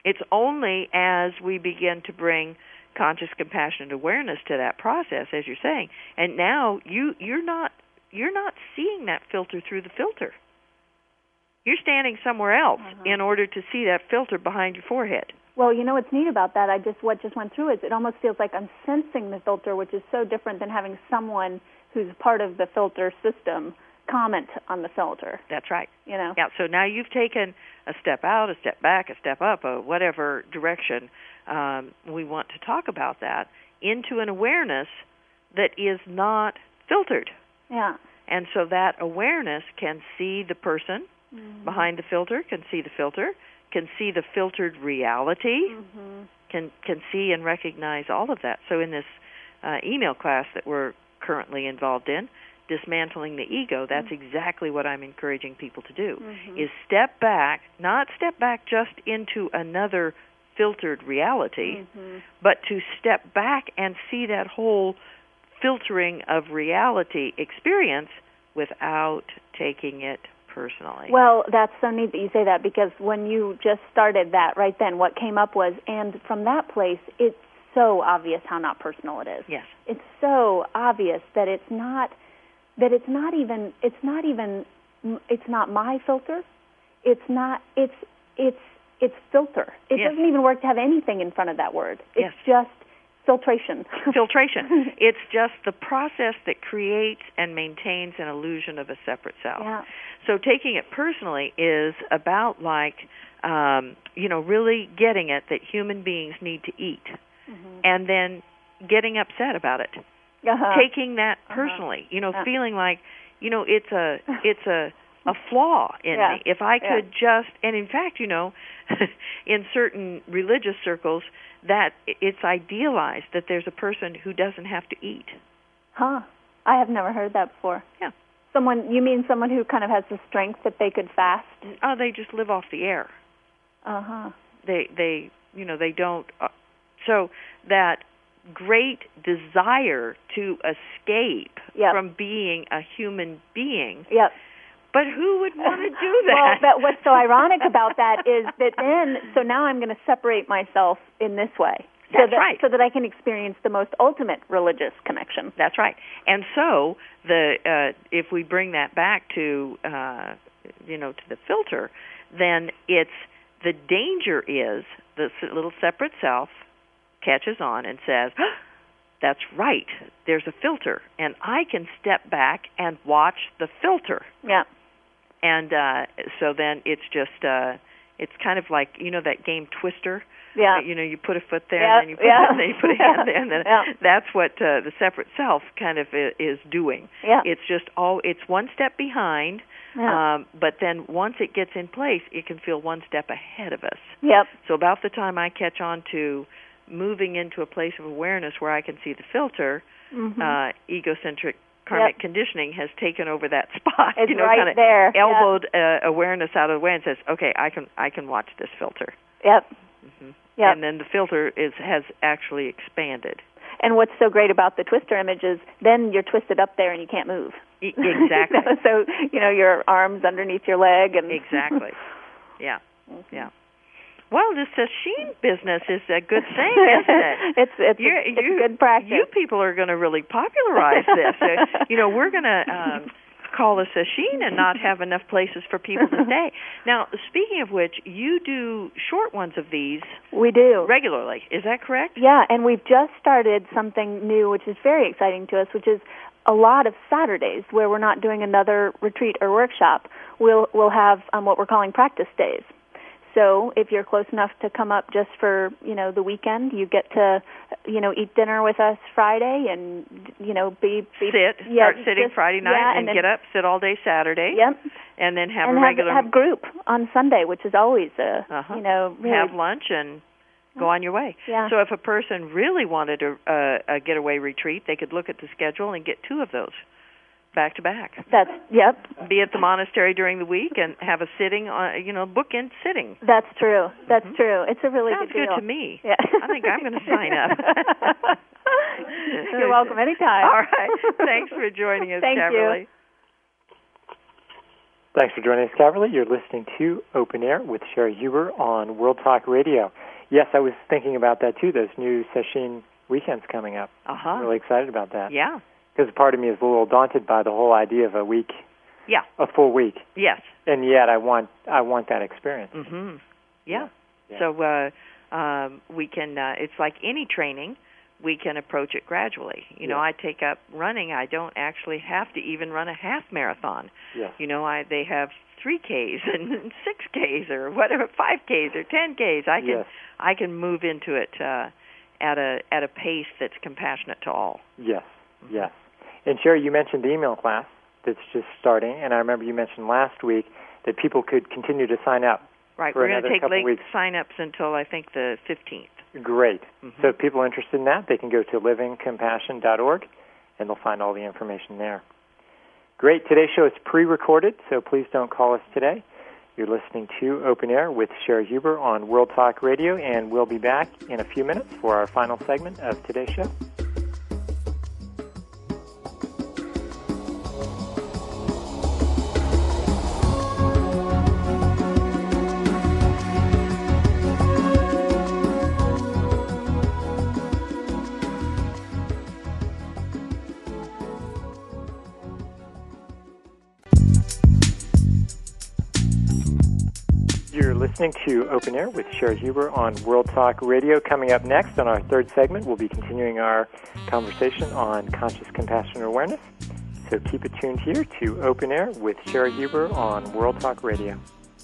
[SPEAKER 2] It's only as we begin to bring conscious, compassionate awareness to that process, as you're saying, and now you you're not you're not seeing that filter through the filter. You're standing somewhere else uh-huh. in order to see that filter behind your forehead.
[SPEAKER 4] Well, you know what's neat about that? I just what just went through is it almost feels like I'm sensing the filter, which is so different than having someone who's part of the filter system comment on the filter.
[SPEAKER 2] That's right.
[SPEAKER 4] You know.
[SPEAKER 2] Yeah. So now you've taken a step out, a step back, a step up, a whatever direction um, we want to talk about that into an awareness that is not filtered.
[SPEAKER 4] Yeah.
[SPEAKER 2] And so that awareness can see the person mm-hmm. behind the filter, can see the filter, can see the filtered reality, mm-hmm. can can see and recognize all of that. So in this uh, email class that we're currently involved in, Dismantling the Ego, that's mm-hmm. exactly what I'm encouraging people to do, mm-hmm. is step back, not step back just into another filtered reality, mm-hmm. but to step back and see that whole filtering of reality experience without taking it personally.
[SPEAKER 4] Well, that's so neat that you say that, because when you just started that right then, what came up was, and from that place, it's so obvious how not personal it is.
[SPEAKER 2] Yes.
[SPEAKER 4] It's so obvious that it's not, that it's not even, it's not even, it's not my filter. It's not, it's, it's, it's filter. It
[SPEAKER 2] yes.
[SPEAKER 4] doesn't even work to have anything in front of that word. It's
[SPEAKER 2] yes.
[SPEAKER 4] just filtration.
[SPEAKER 2] Filtration. It's just the process that creates and maintains an illusion of a separate self.
[SPEAKER 4] Yeah.
[SPEAKER 2] So taking it personally is about like, um, you know, really getting it that human beings need to eat, mm-hmm. and then getting upset about it.
[SPEAKER 4] Uh-huh.
[SPEAKER 2] Taking that personally, uh-huh. you know, uh-huh. feeling like, you know, it's a it's a a flaw in
[SPEAKER 4] yeah.
[SPEAKER 2] me. If I could
[SPEAKER 4] yeah.
[SPEAKER 2] just, and in fact, you know, in certain religious circles, that it's idealized that there's a person who doesn't have to eat.
[SPEAKER 4] Huh. I have never heard that before.
[SPEAKER 2] Yeah.
[SPEAKER 4] Someone, you mean someone who kind of has the strength that they could fast?
[SPEAKER 2] Oh, they just live off the air.
[SPEAKER 4] Uh-huh.
[SPEAKER 2] They, they, you know, they don't, uh, so that great desire to escape
[SPEAKER 4] yep.
[SPEAKER 2] from being a human being.
[SPEAKER 4] Yep.
[SPEAKER 2] But who would want to do that?
[SPEAKER 4] Well, but what's so ironic about that is that then, so now I'm going to separate myself in this way.
[SPEAKER 2] That's
[SPEAKER 4] so that,
[SPEAKER 2] right.
[SPEAKER 4] So that I can experience the most ultimate religious connection.
[SPEAKER 2] That's right. And so the uh, if we bring that back to, uh, you know, to the filter, then it's the danger is the little separate self catches on and says, oh, that's right, there's a filter, and I can step back and watch the filter.
[SPEAKER 4] Yeah.
[SPEAKER 2] And uh, so then it's just, uh, it's kind of like, you know, that game Twister?
[SPEAKER 4] Yeah.
[SPEAKER 2] You know, you put a foot there,
[SPEAKER 4] yeah.
[SPEAKER 2] and then you put,
[SPEAKER 4] yeah.
[SPEAKER 2] and then you put a hand there, and then
[SPEAKER 4] yeah.
[SPEAKER 2] that's what uh, the separate self kind of is doing.
[SPEAKER 4] Yeah.
[SPEAKER 2] It's just all, it's one step behind,
[SPEAKER 4] yeah.
[SPEAKER 2] um, but then once it gets in place, it can feel one step ahead of us.
[SPEAKER 4] Yep.
[SPEAKER 2] So about the time I catch on to moving into a place of awareness where I can see the filter, mm-hmm. uh, egocentric karmic
[SPEAKER 4] yep.
[SPEAKER 2] conditioning has taken over that spot.
[SPEAKER 4] It's
[SPEAKER 2] you know,
[SPEAKER 4] right
[SPEAKER 2] kind of
[SPEAKER 4] there.
[SPEAKER 2] elbowed
[SPEAKER 4] yep.
[SPEAKER 2] uh, awareness out of the way and says, "Okay, I can I can watch this filter."
[SPEAKER 4] Yep.
[SPEAKER 2] Mm-hmm.
[SPEAKER 4] Yep.
[SPEAKER 2] And then the filter is has actually expanded.
[SPEAKER 4] And what's so great about the twister image is then you're twisted up there and you can't move.
[SPEAKER 2] E- exactly.
[SPEAKER 4] So you know your arms underneath your leg and
[SPEAKER 2] exactly. Yeah.
[SPEAKER 4] Mm-hmm.
[SPEAKER 2] Yeah. Well, this sesshin business is a good thing, isn't it?
[SPEAKER 4] it's it's, a, it's
[SPEAKER 2] you,
[SPEAKER 4] good practice.
[SPEAKER 2] You people are going to really popularize this. uh, you know, we're going to um, call a sesshin and not have enough places for people to stay. Now, speaking of which, you do short ones of these.
[SPEAKER 4] We do
[SPEAKER 2] regularly. Is that correct?
[SPEAKER 4] Yeah, and we've just started something new, which is very exciting to us, which is a lot of Saturdays where we're not doing another retreat or workshop. We'll we'll have um, what we're calling practice days. So if you're close enough to come up just for, you know, the weekend, you get to, you know, eat dinner with us Friday and, you know, be... be
[SPEAKER 2] sit,
[SPEAKER 4] yeah,
[SPEAKER 2] start sitting
[SPEAKER 4] just,
[SPEAKER 2] Friday night
[SPEAKER 4] yeah,
[SPEAKER 2] and,
[SPEAKER 4] and then,
[SPEAKER 2] get up, sit all day Saturday.
[SPEAKER 4] Yep.
[SPEAKER 2] And then have
[SPEAKER 4] and
[SPEAKER 2] a
[SPEAKER 4] have,
[SPEAKER 2] regular...
[SPEAKER 4] have group on Sunday, which is always, a,
[SPEAKER 2] uh-huh.
[SPEAKER 4] you know... Really,
[SPEAKER 2] have lunch and go on your way.
[SPEAKER 4] Yeah.
[SPEAKER 2] So if a person really wanted a, a, a getaway retreat, they could look at the schedule and get two of those. Back to back.
[SPEAKER 4] That's yep.
[SPEAKER 2] Be at the monastery during the week and have a sitting, on, you know, bookend sitting.
[SPEAKER 4] That's true. That's
[SPEAKER 2] mm-hmm.
[SPEAKER 4] true. It's a really
[SPEAKER 2] Sounds
[SPEAKER 4] good deal.
[SPEAKER 2] good to me.
[SPEAKER 4] Yeah.
[SPEAKER 2] I think I'm going to sign up.
[SPEAKER 4] You're welcome anytime.
[SPEAKER 2] All right. Thanks for joining us,
[SPEAKER 4] Thank
[SPEAKER 2] Beverly.
[SPEAKER 4] you.
[SPEAKER 1] Thanks for joining us, Caverly. You're listening to Open Air with Sherry Huber on World Talk Radio. Yes, I was thinking about that, too, those new Sesshin weekends coming up.
[SPEAKER 2] Uh-huh.
[SPEAKER 1] I'm really excited about that.
[SPEAKER 2] Yeah.
[SPEAKER 1] Because part of me is a little daunted by the whole idea of a week,
[SPEAKER 2] Yeah.
[SPEAKER 1] a full week.
[SPEAKER 2] Yes.
[SPEAKER 1] And yet I want I want that experience.
[SPEAKER 2] Mm-hmm. Yeah.
[SPEAKER 1] Yeah.
[SPEAKER 2] So uh, um, we can, uh, it's like any training, we can approach it gradually. You know,
[SPEAKER 1] Yeah.
[SPEAKER 2] I take up running. I don't actually have to even run a half marathon.
[SPEAKER 1] Yes.
[SPEAKER 2] You know, I they have three Ks and six Ks or whatever, five Ks or ten Ks. I can
[SPEAKER 1] Yes.
[SPEAKER 2] I can move into it uh, at a at a pace that's compassionate to all.
[SPEAKER 1] Yes, yes. And Sherry, you mentioned the email class that's just starting, and I remember you mentioned last week that people could continue to sign up.
[SPEAKER 2] Right.
[SPEAKER 1] for
[SPEAKER 2] We're going
[SPEAKER 1] another
[SPEAKER 2] to take
[SPEAKER 1] couple
[SPEAKER 2] late
[SPEAKER 1] weeks.
[SPEAKER 2] sign-ups until I think the fifteenth.
[SPEAKER 1] Great.
[SPEAKER 2] Mm-hmm.
[SPEAKER 1] So if people are interested in that, they can go to living compassion dot org, and they'll find all the information there. Great. Today's show is pre-recorded, so please don't call us today. You're listening to Open Air with Sherry Huber on World Talk Radio, and we'll be back in a few minutes for our final segment of today's show. You're listening to Open Air with Sherry Huber on World Talk Radio. Coming up next on our third segment, we'll be continuing our conversation on conscious compassion and awareness. So keep it tuned here to Open Air with Sherry Huber on World Talk Radio.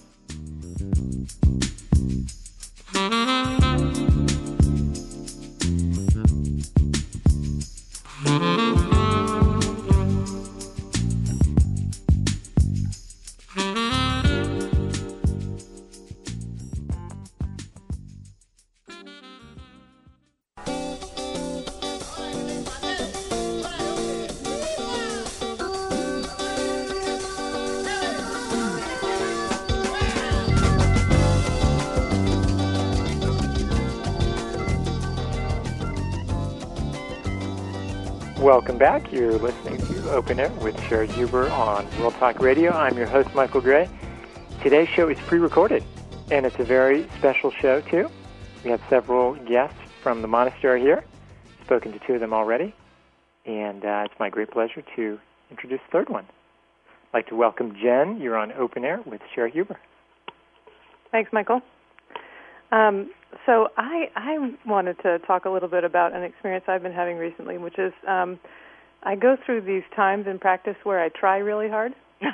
[SPEAKER 1] Welcome back. You're listening to Open Air with Sherry Huber on World Talk Radio. I'm your host, Michael Gray. Today's show is pre-recorded, and it's a very special show, too. We have several guests from the monastery here. Spoken to two of them already, and uh, it's my great pleasure to introduce the third one. I'd like to welcome Jen. You're on Open Air with Sherry Huber.
[SPEAKER 5] Thanks, Michael. Um, so I, I wanted to talk a little bit about an experience I've been having recently, which is um, I go through these times in practice where I try really hard.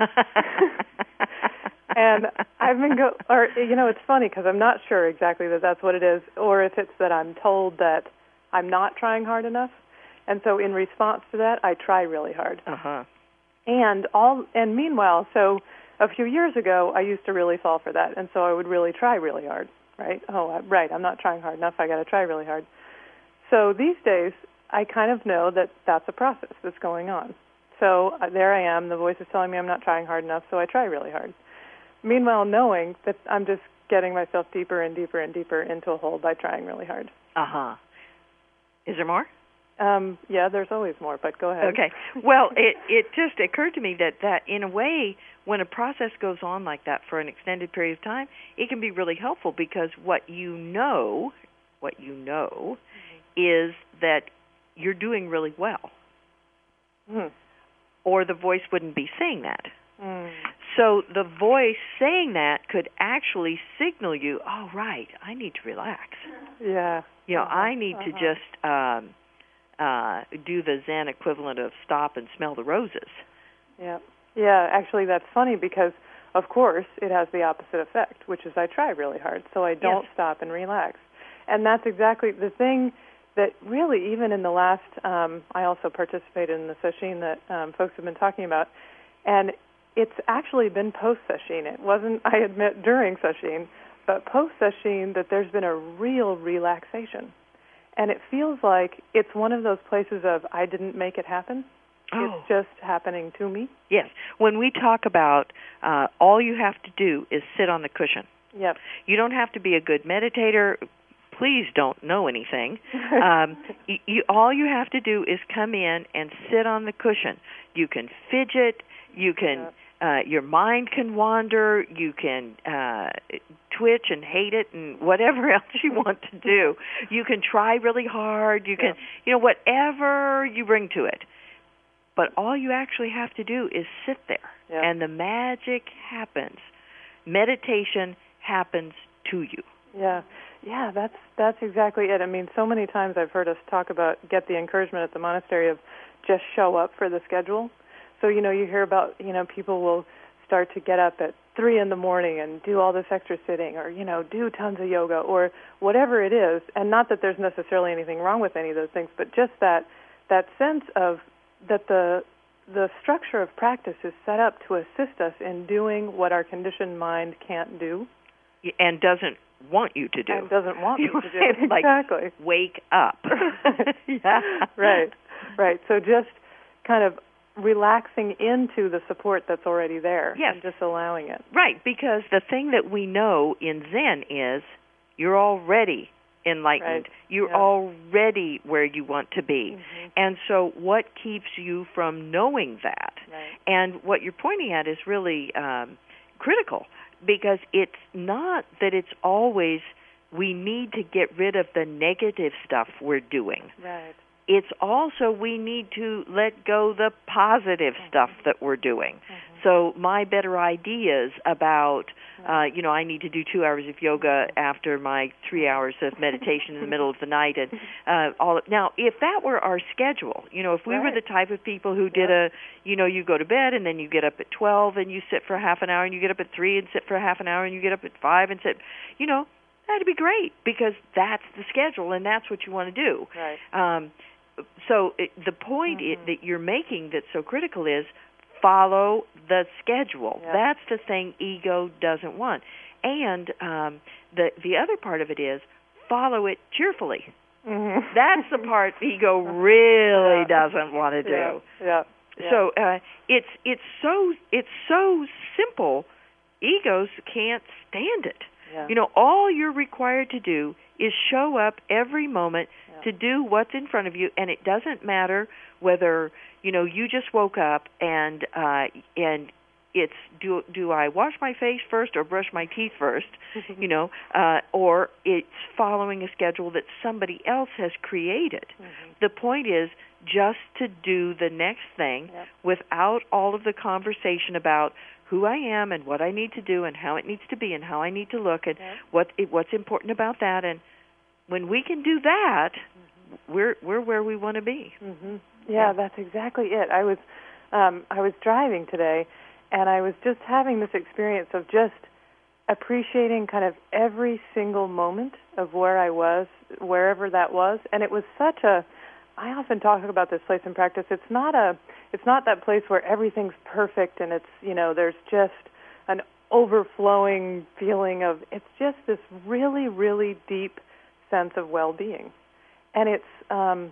[SPEAKER 5] And I've been go, or you know, it's funny because I'm not sure exactly that that's what it is, or if it's that I'm told that I'm not trying hard enough, and so in response to that, I try really hard.
[SPEAKER 2] Uh-huh.
[SPEAKER 5] And all, and meanwhile, so a few years ago, I used to really fall for that, and so I would really try really hard. Right? Oh, right. I'm not trying hard enough. I got to try really hard. So these days, I kind of know that that's a process that's going on. So uh, there I am. The voice is telling me I'm not trying hard enough, so I try really hard. Meanwhile, knowing that I'm just getting myself deeper and deeper and deeper into a hole by trying really hard.
[SPEAKER 2] Uh-huh. Is there more?
[SPEAKER 5] Um, yeah, there's always more, but go ahead.
[SPEAKER 2] Okay. Well, it, it just occurred to me that, that in a way, when a process goes on like that for an extended period of time, it can be really helpful because what you know, what you know, mm-hmm. is that you're doing really well.
[SPEAKER 5] Mm.
[SPEAKER 2] Or the voice wouldn't be saying that.
[SPEAKER 5] Mm.
[SPEAKER 2] So the voice saying that could actually signal you, oh, right, I need to relax.
[SPEAKER 5] Yeah.
[SPEAKER 2] You know,
[SPEAKER 5] uh-huh.
[SPEAKER 2] I need
[SPEAKER 5] uh-huh.
[SPEAKER 2] to just um, uh, do the Zen equivalent of stop and smell the roses.
[SPEAKER 5] Yeah. Yeah, actually that's funny because, of course, it has the opposite effect, which is I try really hard, so I don't
[SPEAKER 2] yes.
[SPEAKER 5] stop and relax. And that's exactly the thing that really, even in the last, um, I also participated in the sesshin that um, folks have been talking about, and it's actually been post-sesshin. It wasn't, I admit, during sesshin, but post-sesshin that there's been a real relaxation. And it feels like it's one of those places of I didn't make it happen.
[SPEAKER 2] Oh.
[SPEAKER 5] It's just happening to me.
[SPEAKER 2] Yes. When we talk about uh, all you have to do is sit on the cushion.
[SPEAKER 5] Yep.
[SPEAKER 2] You don't have to be a good meditator. Please don't know anything. um, you, you, all you have to do is come in and sit on the cushion. You can fidget. You can uh, your mind can wander. You can uh, twitch and hate it and whatever else you want to do. You can try really hard. You can, yeah. you know, whatever you bring to it. But all you actually have to do is sit there, yeah. and the magic happens. Meditation happens to you.
[SPEAKER 5] Yeah, yeah, that's that's exactly it. I mean, so many times I've heard us talk about, get the encouragement at the monastery of just show up for the schedule. So, you know, you hear about, you know, people will start to get up at three in the morning and do all this extra sitting, or, you know, do tons of yoga, or whatever it is. And not that there's necessarily anything wrong with any of those things, but just that that sense of that the the structure of practice is set up to assist us in doing what our conditioned mind can't do.
[SPEAKER 2] And doesn't want you to do.
[SPEAKER 5] And doesn't want you to do.
[SPEAKER 2] Like,
[SPEAKER 5] exactly.
[SPEAKER 2] Wake up.
[SPEAKER 5] Yeah. Right, right. So just kind of relaxing into the support that's already there.
[SPEAKER 2] Yes.
[SPEAKER 5] And just allowing it.
[SPEAKER 2] Right, because the thing that we know in Zen is you're already enlightened.
[SPEAKER 5] Right.
[SPEAKER 2] You're
[SPEAKER 5] yeah.
[SPEAKER 2] already where you want to be.
[SPEAKER 5] Mm-hmm.
[SPEAKER 2] And so what keeps you from knowing that?
[SPEAKER 5] Right.
[SPEAKER 2] And what you're pointing at is really um, critical, because it's not that it's always we need to get rid of the negative stuff we're doing.
[SPEAKER 5] Right.
[SPEAKER 2] It's also we need to let go the positive mm-hmm. stuff that we're doing.
[SPEAKER 5] Mm-hmm.
[SPEAKER 2] So my better ideas about, uh, you know, I need to do two hours of yoga after my three hours of meditation in the middle of the night, and uh, all. Of, now, if that were our schedule, you know, if we
[SPEAKER 5] right.
[SPEAKER 2] were the type of people who did yep. a, you know, you go to bed and then you get up at twelve and you sit for half an hour, and you get up at three and sit for half an hour, and you get up at five and sit, you know, that'd be great, because that's the schedule and that's what you want to do.
[SPEAKER 5] Right.
[SPEAKER 2] Um, So it, the point
[SPEAKER 5] mm-hmm.
[SPEAKER 2] it, that you're making that's so critical is follow the schedule.
[SPEAKER 5] Yep.
[SPEAKER 2] That's the thing ego doesn't want. And um, the the other part of it is follow it cheerfully.
[SPEAKER 5] Mm-hmm.
[SPEAKER 2] That's the part ego really
[SPEAKER 5] yeah.
[SPEAKER 2] doesn't want to do.
[SPEAKER 5] Yeah. Yeah. Yeah.
[SPEAKER 2] So uh, it's it's so it's so simple. Egos can't stand it.
[SPEAKER 5] Yeah.
[SPEAKER 2] You know, all you're required to do is show up every moment
[SPEAKER 5] yeah.
[SPEAKER 2] to do what's in front of you, and it doesn't matter whether, you know, you just woke up and uh, and it's do do I wash my face first or brush my teeth first, you know, uh, or it's following a schedule that somebody else has created.
[SPEAKER 5] Mm-hmm.
[SPEAKER 2] The point is just to do the next thing
[SPEAKER 5] yep.
[SPEAKER 2] without all of the conversation about who I am and what I need to do and how it needs to be and how I need to look and
[SPEAKER 5] yep.
[SPEAKER 2] what what's important about that. And when we can do that, mm-hmm. we're we're where we want to be.
[SPEAKER 5] Mm-hmm. Yeah, yeah, that's exactly it. I was um, I was driving today, and I was just having this experience of just appreciating kind of every single moment of where I was, wherever that was, and it was such a. I often talk about this place in practice. It's not a. It's not that place where everything's perfect and it's, you know, there's just an overflowing feeling of. It's just this really, really deep sense of well-being, and it's. Um,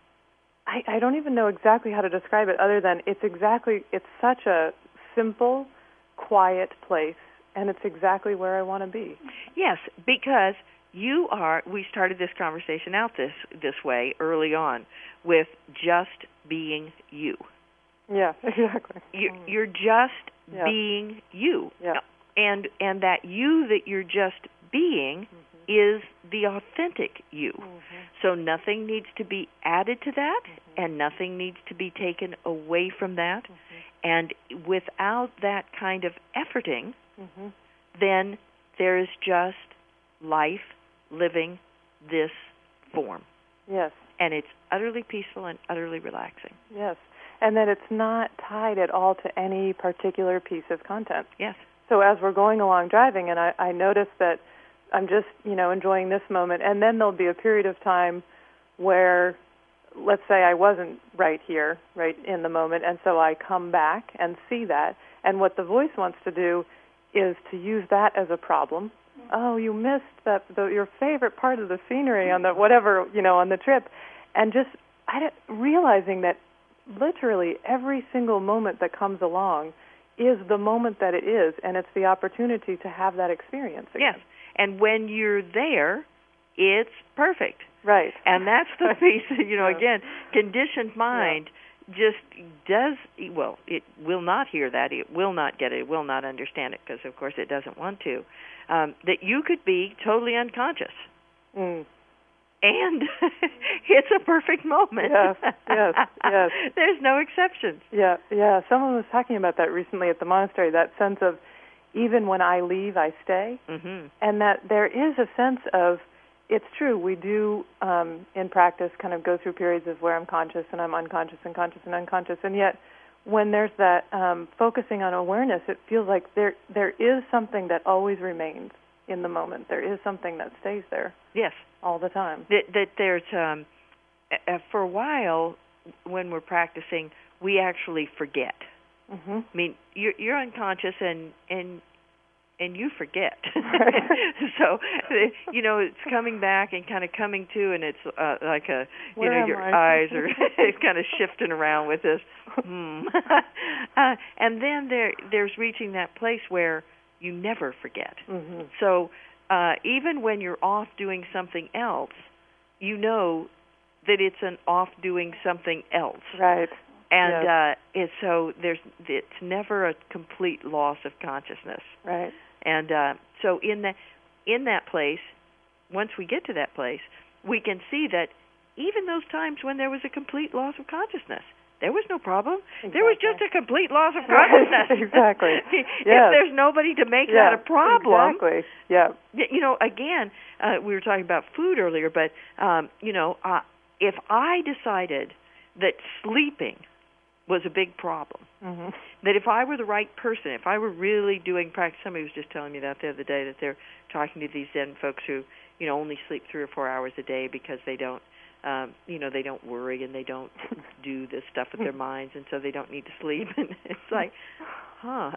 [SPEAKER 5] I, I don't even know exactly how to describe it, other than it's exactly. It's such a simple, quiet place, and it's exactly where I want to be.
[SPEAKER 2] Yes, because. You are, we started this conversation out this this way early on with just being you.
[SPEAKER 5] Yeah, exactly.
[SPEAKER 2] You're, you're just
[SPEAKER 5] yeah.
[SPEAKER 2] being you.
[SPEAKER 5] Yeah.
[SPEAKER 2] And and that you that you're just being mm-hmm. is the authentic you. Mm-hmm. So nothing needs to be added to that, mm-hmm. and nothing needs to be taken away from that. Mm-hmm. And without that kind of efforting, mm-hmm. then there is just life living this form.
[SPEAKER 5] Yes.
[SPEAKER 2] And it's utterly peaceful and utterly relaxing.
[SPEAKER 5] Yes. And that it's not tied at all to any particular piece of content.
[SPEAKER 2] Yes.
[SPEAKER 5] So as we're going along driving, and I, I notice that I'm just, you know, enjoying this moment, and then there'll be a period of time where, let's say I wasn't right here, right in the moment, and so I come back and see that. And what the voice wants to do is to use that as a problem. Oh, you missed that the, your favorite part of the scenery on the whatever, you know, on the trip, and just I realizing that literally every single moment that comes along is the moment that it is, and it's the opportunity to have that experience again.
[SPEAKER 2] Yes, and when you're there, it's perfect.
[SPEAKER 5] Right.
[SPEAKER 2] And that's the piece, you know,
[SPEAKER 5] yeah.
[SPEAKER 2] again, conditioned mind just does, well, it will not hear that, it will not get it, it will not understand it, because, of course, it doesn't want to, um, that you could be totally unconscious.
[SPEAKER 5] Mm.
[SPEAKER 2] And it's a perfect moment.
[SPEAKER 5] Yes, yes, yes.
[SPEAKER 2] There's no exceptions.
[SPEAKER 5] Yeah, yeah. Someone was talking about that recently at the monastery, that sense of even when I leave, I stay.
[SPEAKER 2] Mm-hmm.
[SPEAKER 5] And that there is a sense of, it's true, we do um, in practice kind of go through periods of where I'm conscious and I'm unconscious and conscious and unconscious. And yet when there's that um, focusing on awareness, it feels like there there is something that always remains in the moment. There is something that stays there.
[SPEAKER 2] Yes.
[SPEAKER 5] All the time.
[SPEAKER 2] That, that there's, um, uh, for a while, when we're practicing, we actually forget.
[SPEAKER 5] Mm-hmm.
[SPEAKER 2] I mean, you're, you're unconscious and, and and you forget. So, you know, it's coming back and kind of coming to, and it's uh, like a, you
[SPEAKER 5] Where
[SPEAKER 2] know,
[SPEAKER 5] am
[SPEAKER 2] your
[SPEAKER 5] I?
[SPEAKER 2] eyes are kind of shifting around with this. Hmm. uh, and then there, there's reaching that place where you never forget.
[SPEAKER 5] Mm-hmm.
[SPEAKER 2] So uh, even when you're off doing something else, you know that it's an off doing something else.
[SPEAKER 5] Right.
[SPEAKER 2] And
[SPEAKER 5] yes.
[SPEAKER 2] uh, it's so there's it's never a complete loss of consciousness.
[SPEAKER 5] Right.
[SPEAKER 2] And uh, so in that in that place, once we get to that place, we can see that even those times when there was a complete loss of consciousness, there was no problem.
[SPEAKER 5] Exactly.
[SPEAKER 2] There was just a complete loss of consciousness.
[SPEAKER 5] Exactly.
[SPEAKER 2] If
[SPEAKER 5] yes.
[SPEAKER 2] there's nobody to make
[SPEAKER 5] yeah.
[SPEAKER 2] that a problem.
[SPEAKER 5] Exactly. Yeah.
[SPEAKER 2] You know, again, uh, we were talking about food earlier, but um, you know, uh, if I decided that sleeping was a big problem,
[SPEAKER 5] mm-hmm.
[SPEAKER 2] that if I were the right person, if I were really doing practice, somebody was just telling me that the other day, that they're talking to these Zen folks who, you know, only sleep three or four hours a day because they don't, um, you know, they don't worry and they don't do this stuff with their minds, and so they don't need to sleep. And it's like, huh.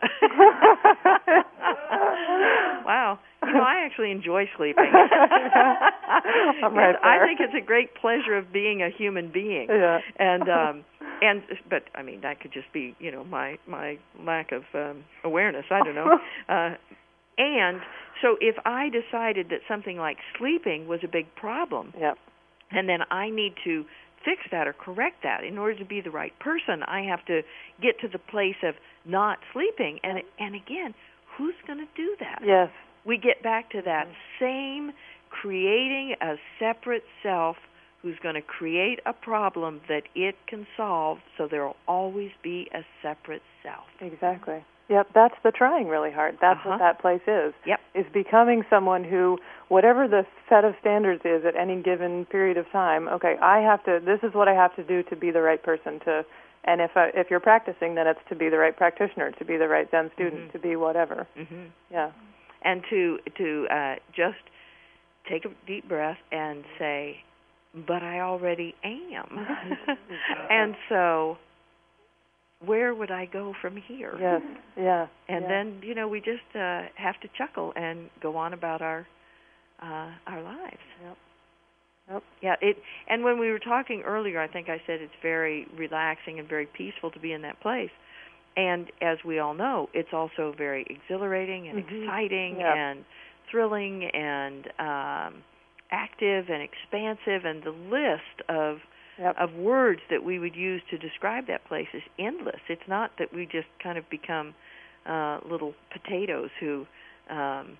[SPEAKER 2] Wow. You know, I actually enjoy sleeping.
[SPEAKER 5] I'm right there.
[SPEAKER 2] I think it's a great pleasure of being a human being.
[SPEAKER 5] Yeah.
[SPEAKER 2] And um and but I mean that could just be, you know, my my lack of um awareness, I don't know. Uh and so if I decided that something like sleeping was a big problem,
[SPEAKER 5] yep.
[SPEAKER 2] and then I need to fix that or correct that in order to be the right person, I have to get to the place of not sleeping. And and again, who's going to do that?
[SPEAKER 5] Yes.
[SPEAKER 2] We get back to that same creating a separate self who's going to create a problem that it can solve, so there will always be a separate self.
[SPEAKER 5] Exactly. Yep, that's the trying really hard. That's
[SPEAKER 2] uh-huh.
[SPEAKER 5] what that place is.
[SPEAKER 2] Yep.
[SPEAKER 5] Is becoming someone who, whatever the set of standards is at any given period of time, okay, I have to, this is what I have to do to be the right person to, and if I, if you're practicing, then it's to be the right practitioner, to be the right Zen student,
[SPEAKER 2] mm-hmm.
[SPEAKER 5] to be whatever.
[SPEAKER 2] Mm-hmm.
[SPEAKER 5] Yeah.
[SPEAKER 2] And to, to uh, just take a deep breath and say, but I already am. And so where would I go from here?
[SPEAKER 5] Yes, yeah.
[SPEAKER 2] And
[SPEAKER 5] yeah.
[SPEAKER 2] then, you know, we just uh, have to chuckle and go on about our uh, our lives.
[SPEAKER 5] Yep. Yep.
[SPEAKER 2] Yeah, it. And when we were talking earlier, I think I said it's very relaxing and very peaceful to be in that place. And as we all know, it's also very exhilarating and
[SPEAKER 5] mm-hmm.
[SPEAKER 2] exciting
[SPEAKER 5] yep.
[SPEAKER 2] and thrilling and um, active and expansive, and the list of
[SPEAKER 5] Yep.
[SPEAKER 2] of words that we would use to describe that place is endless. It's not that we just kind of become uh, little potatoes who, um,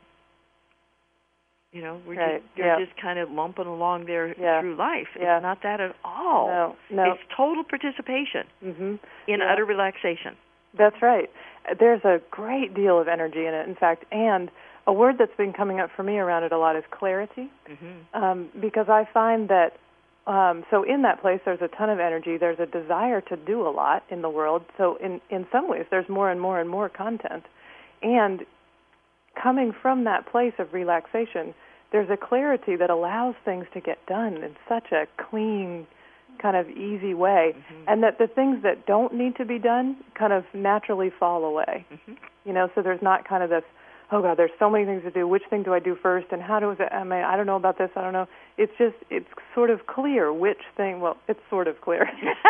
[SPEAKER 2] you know, we're
[SPEAKER 5] right.
[SPEAKER 2] just, you're
[SPEAKER 5] yep.
[SPEAKER 2] just kind of lumping along there
[SPEAKER 5] yeah.
[SPEAKER 2] through life.
[SPEAKER 5] Yeah.
[SPEAKER 2] It's not that at all.
[SPEAKER 5] No, no.
[SPEAKER 2] It's total participation
[SPEAKER 5] mm-hmm.
[SPEAKER 2] in
[SPEAKER 5] yeah.
[SPEAKER 2] utter relaxation.
[SPEAKER 5] That's right. There's a great deal of energy in it, in fact, and a word that's been coming up for me around it a lot is clarity,
[SPEAKER 2] mm-hmm.
[SPEAKER 5] um, because I find that Um, so in that place, there's a ton of energy. There's a desire to do a lot in the world. So in, in some ways, there's more and more and more content. And coming from that place of relaxation, there's a clarity that allows things to get done in such a clean, kind of easy way.
[SPEAKER 2] Mm-hmm.
[SPEAKER 5] And that the things that don't need to be done kind of naturally fall away.
[SPEAKER 2] Mm-hmm.
[SPEAKER 5] You know, so there's not kind of this, oh, God, there's so many things to do. Which thing do I do first? And how do I, I mean, I don't know about this. I don't know. It's just, it's sort of clear which thing, well, it's sort of clear.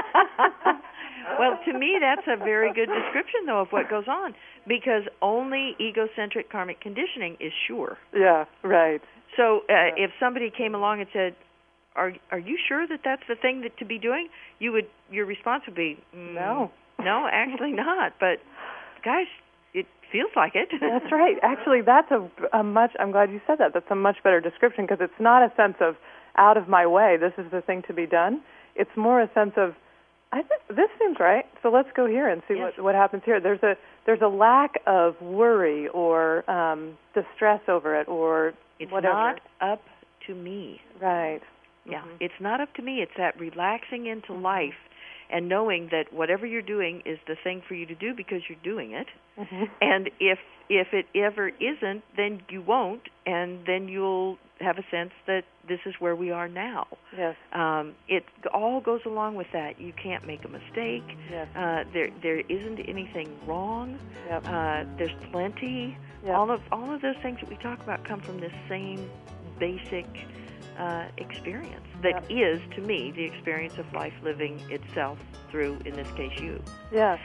[SPEAKER 2] Well, to me, that's a very good description, though, of what goes on, because only egocentric karmic conditioning is sure.
[SPEAKER 5] Yeah, right.
[SPEAKER 2] So uh,
[SPEAKER 5] yeah.
[SPEAKER 2] if somebody came along and said, are are you sure that that's the thing that to be doing? You would your response would be mm,
[SPEAKER 5] no,
[SPEAKER 2] no, actually not. But guys, it feels like it.
[SPEAKER 5] That's right. Actually, that's a, a much. I'm glad you said that. That's a much better description because it's not a sense of out of my way. This is the thing to be done. It's more a sense of I think this seems right, so let's go here and see
[SPEAKER 2] yes.
[SPEAKER 5] what what happens here. There's a there's a lack of worry or um, distress over it or
[SPEAKER 2] it's
[SPEAKER 5] whatever.
[SPEAKER 2] not up to me.
[SPEAKER 5] Right.
[SPEAKER 2] Yeah,
[SPEAKER 5] mm-hmm.
[SPEAKER 2] It's not up to me. It's that relaxing into mm-hmm. life and knowing that whatever you're doing is the thing for you to do because you're doing it.
[SPEAKER 5] Mm-hmm.
[SPEAKER 2] And if if it ever isn't, then you won't, and then you'll have a sense that this is where we are now.
[SPEAKER 5] Yes.
[SPEAKER 2] Um, it all goes along with that. You can't make a mistake.
[SPEAKER 5] Yes.
[SPEAKER 2] Uh, there there isn't anything wrong.
[SPEAKER 5] Yep.
[SPEAKER 2] Uh, there's plenty.
[SPEAKER 5] Yep.
[SPEAKER 2] All of all of those things that we talk about come from this same basic uh, experience that
[SPEAKER 5] Yep.
[SPEAKER 2] is, to me, the experience of life living itself through, in this case, you.
[SPEAKER 5] Yeah.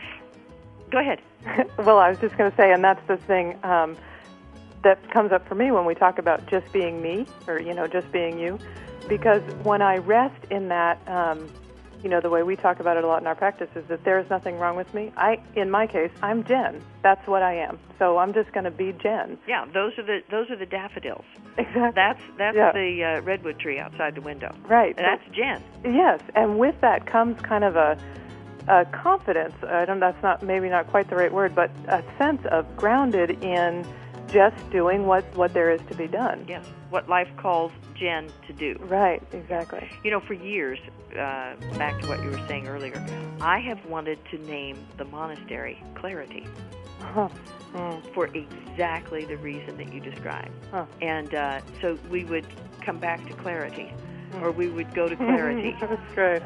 [SPEAKER 2] Go ahead.
[SPEAKER 5] Well, I was just going to say, and that's the thing um, that comes up for me when we talk about just being me, or, you know, just being you, because when I rest in that, um, you know, the way we talk about it a lot in our practice is that there is nothing wrong with me. I, in my case, I'm Jen. That's what I am. So I'm just going to be Jen.
[SPEAKER 2] Yeah, those are the those are the daffodils.
[SPEAKER 5] Exactly.
[SPEAKER 2] That's that's
[SPEAKER 5] yeah.
[SPEAKER 2] the uh, redwood tree outside the window.
[SPEAKER 5] Right.
[SPEAKER 2] And that's Jen.
[SPEAKER 5] Yes, and with that comes kind of a, a confidence. I don't. That's not maybe not quite the right word, but a sense of grounded in just doing what, what there is to be done.
[SPEAKER 2] Yes, what life calls Jen to do.
[SPEAKER 5] Right, exactly.
[SPEAKER 2] You know, for years, uh, back to what you were saying earlier, I have wanted to name the monastery Clarity
[SPEAKER 5] Huh. Mm.
[SPEAKER 2] for exactly the reason that you described.
[SPEAKER 5] Huh.
[SPEAKER 2] And uh, so we would come back to Clarity, or we would go to Clarity.
[SPEAKER 5] That's great.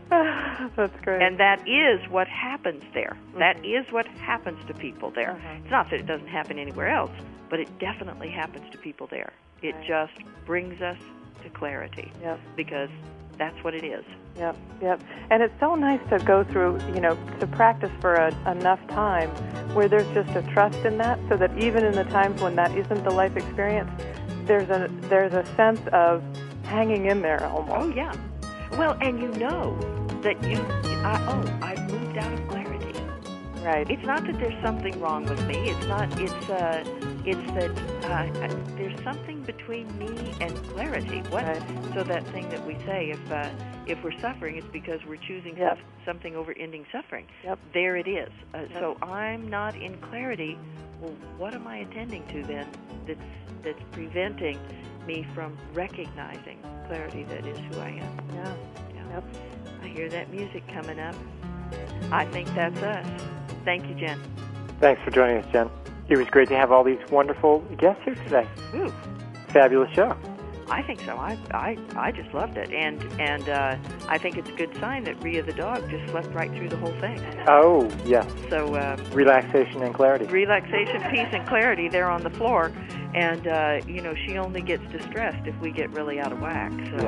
[SPEAKER 5] That's great.
[SPEAKER 2] And that is what happens there.
[SPEAKER 5] Mm-hmm.
[SPEAKER 2] That is what happens to people there.
[SPEAKER 5] Uh-huh.
[SPEAKER 2] It's not that it doesn't happen anywhere else, but it definitely happens to people there. It
[SPEAKER 5] Right.
[SPEAKER 2] just brings us to clarity.
[SPEAKER 5] Yep.
[SPEAKER 2] Because that's what it is.
[SPEAKER 5] Yep, yep. And it's so nice to go through, you know, to practice for a, enough time where there's just a trust in that, so that even in the times when that isn't the life experience, there's a there's a sense of hanging in there almost.
[SPEAKER 2] Oh, yeah. Well, and you know that you, I, oh, I've moved out of clarity.
[SPEAKER 5] Right.
[SPEAKER 2] It's not that there's something wrong with me. It's not, it's, uh, it's that uh, there's something between me and clarity. What?
[SPEAKER 5] Right.
[SPEAKER 2] So that thing that we say, if uh, if we're suffering, it's because we're choosing
[SPEAKER 5] Yep.
[SPEAKER 2] suff- something over ending suffering.
[SPEAKER 5] Yep.
[SPEAKER 2] There it is. Uh,
[SPEAKER 5] Yep.
[SPEAKER 2] So I'm not in clarity. Well, what am I attending to then that's, that's preventing me from recognizing clarity that is who I am?
[SPEAKER 5] Yeah.
[SPEAKER 2] Yeah.
[SPEAKER 5] Yep.
[SPEAKER 2] I hear that music coming up. I think that's us. Thank you, Jen.
[SPEAKER 1] Thanks for joining us, Jen. It was great to have all these wonderful guests here today.
[SPEAKER 2] Ooh,
[SPEAKER 1] Fabulous show.
[SPEAKER 2] I think so. I I, I just loved it, and and uh, I think it's a good sign that Rhea the dog just slept right through the whole thing.
[SPEAKER 1] Oh, yes.
[SPEAKER 2] So um,
[SPEAKER 1] Relaxation and clarity.
[SPEAKER 2] relaxation, peace, and clarity there on the floor, and uh, you know she only gets distressed if we get really out of whack. So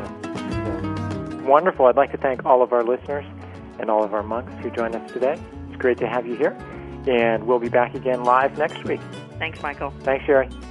[SPEAKER 1] Yeah. Wonderful. I'd like to thank all of our listeners and all of our monks who joined us today. It's great to have you here, and we'll be back again live next week.
[SPEAKER 2] thanks, Michael.
[SPEAKER 1] Thanks, Sherry.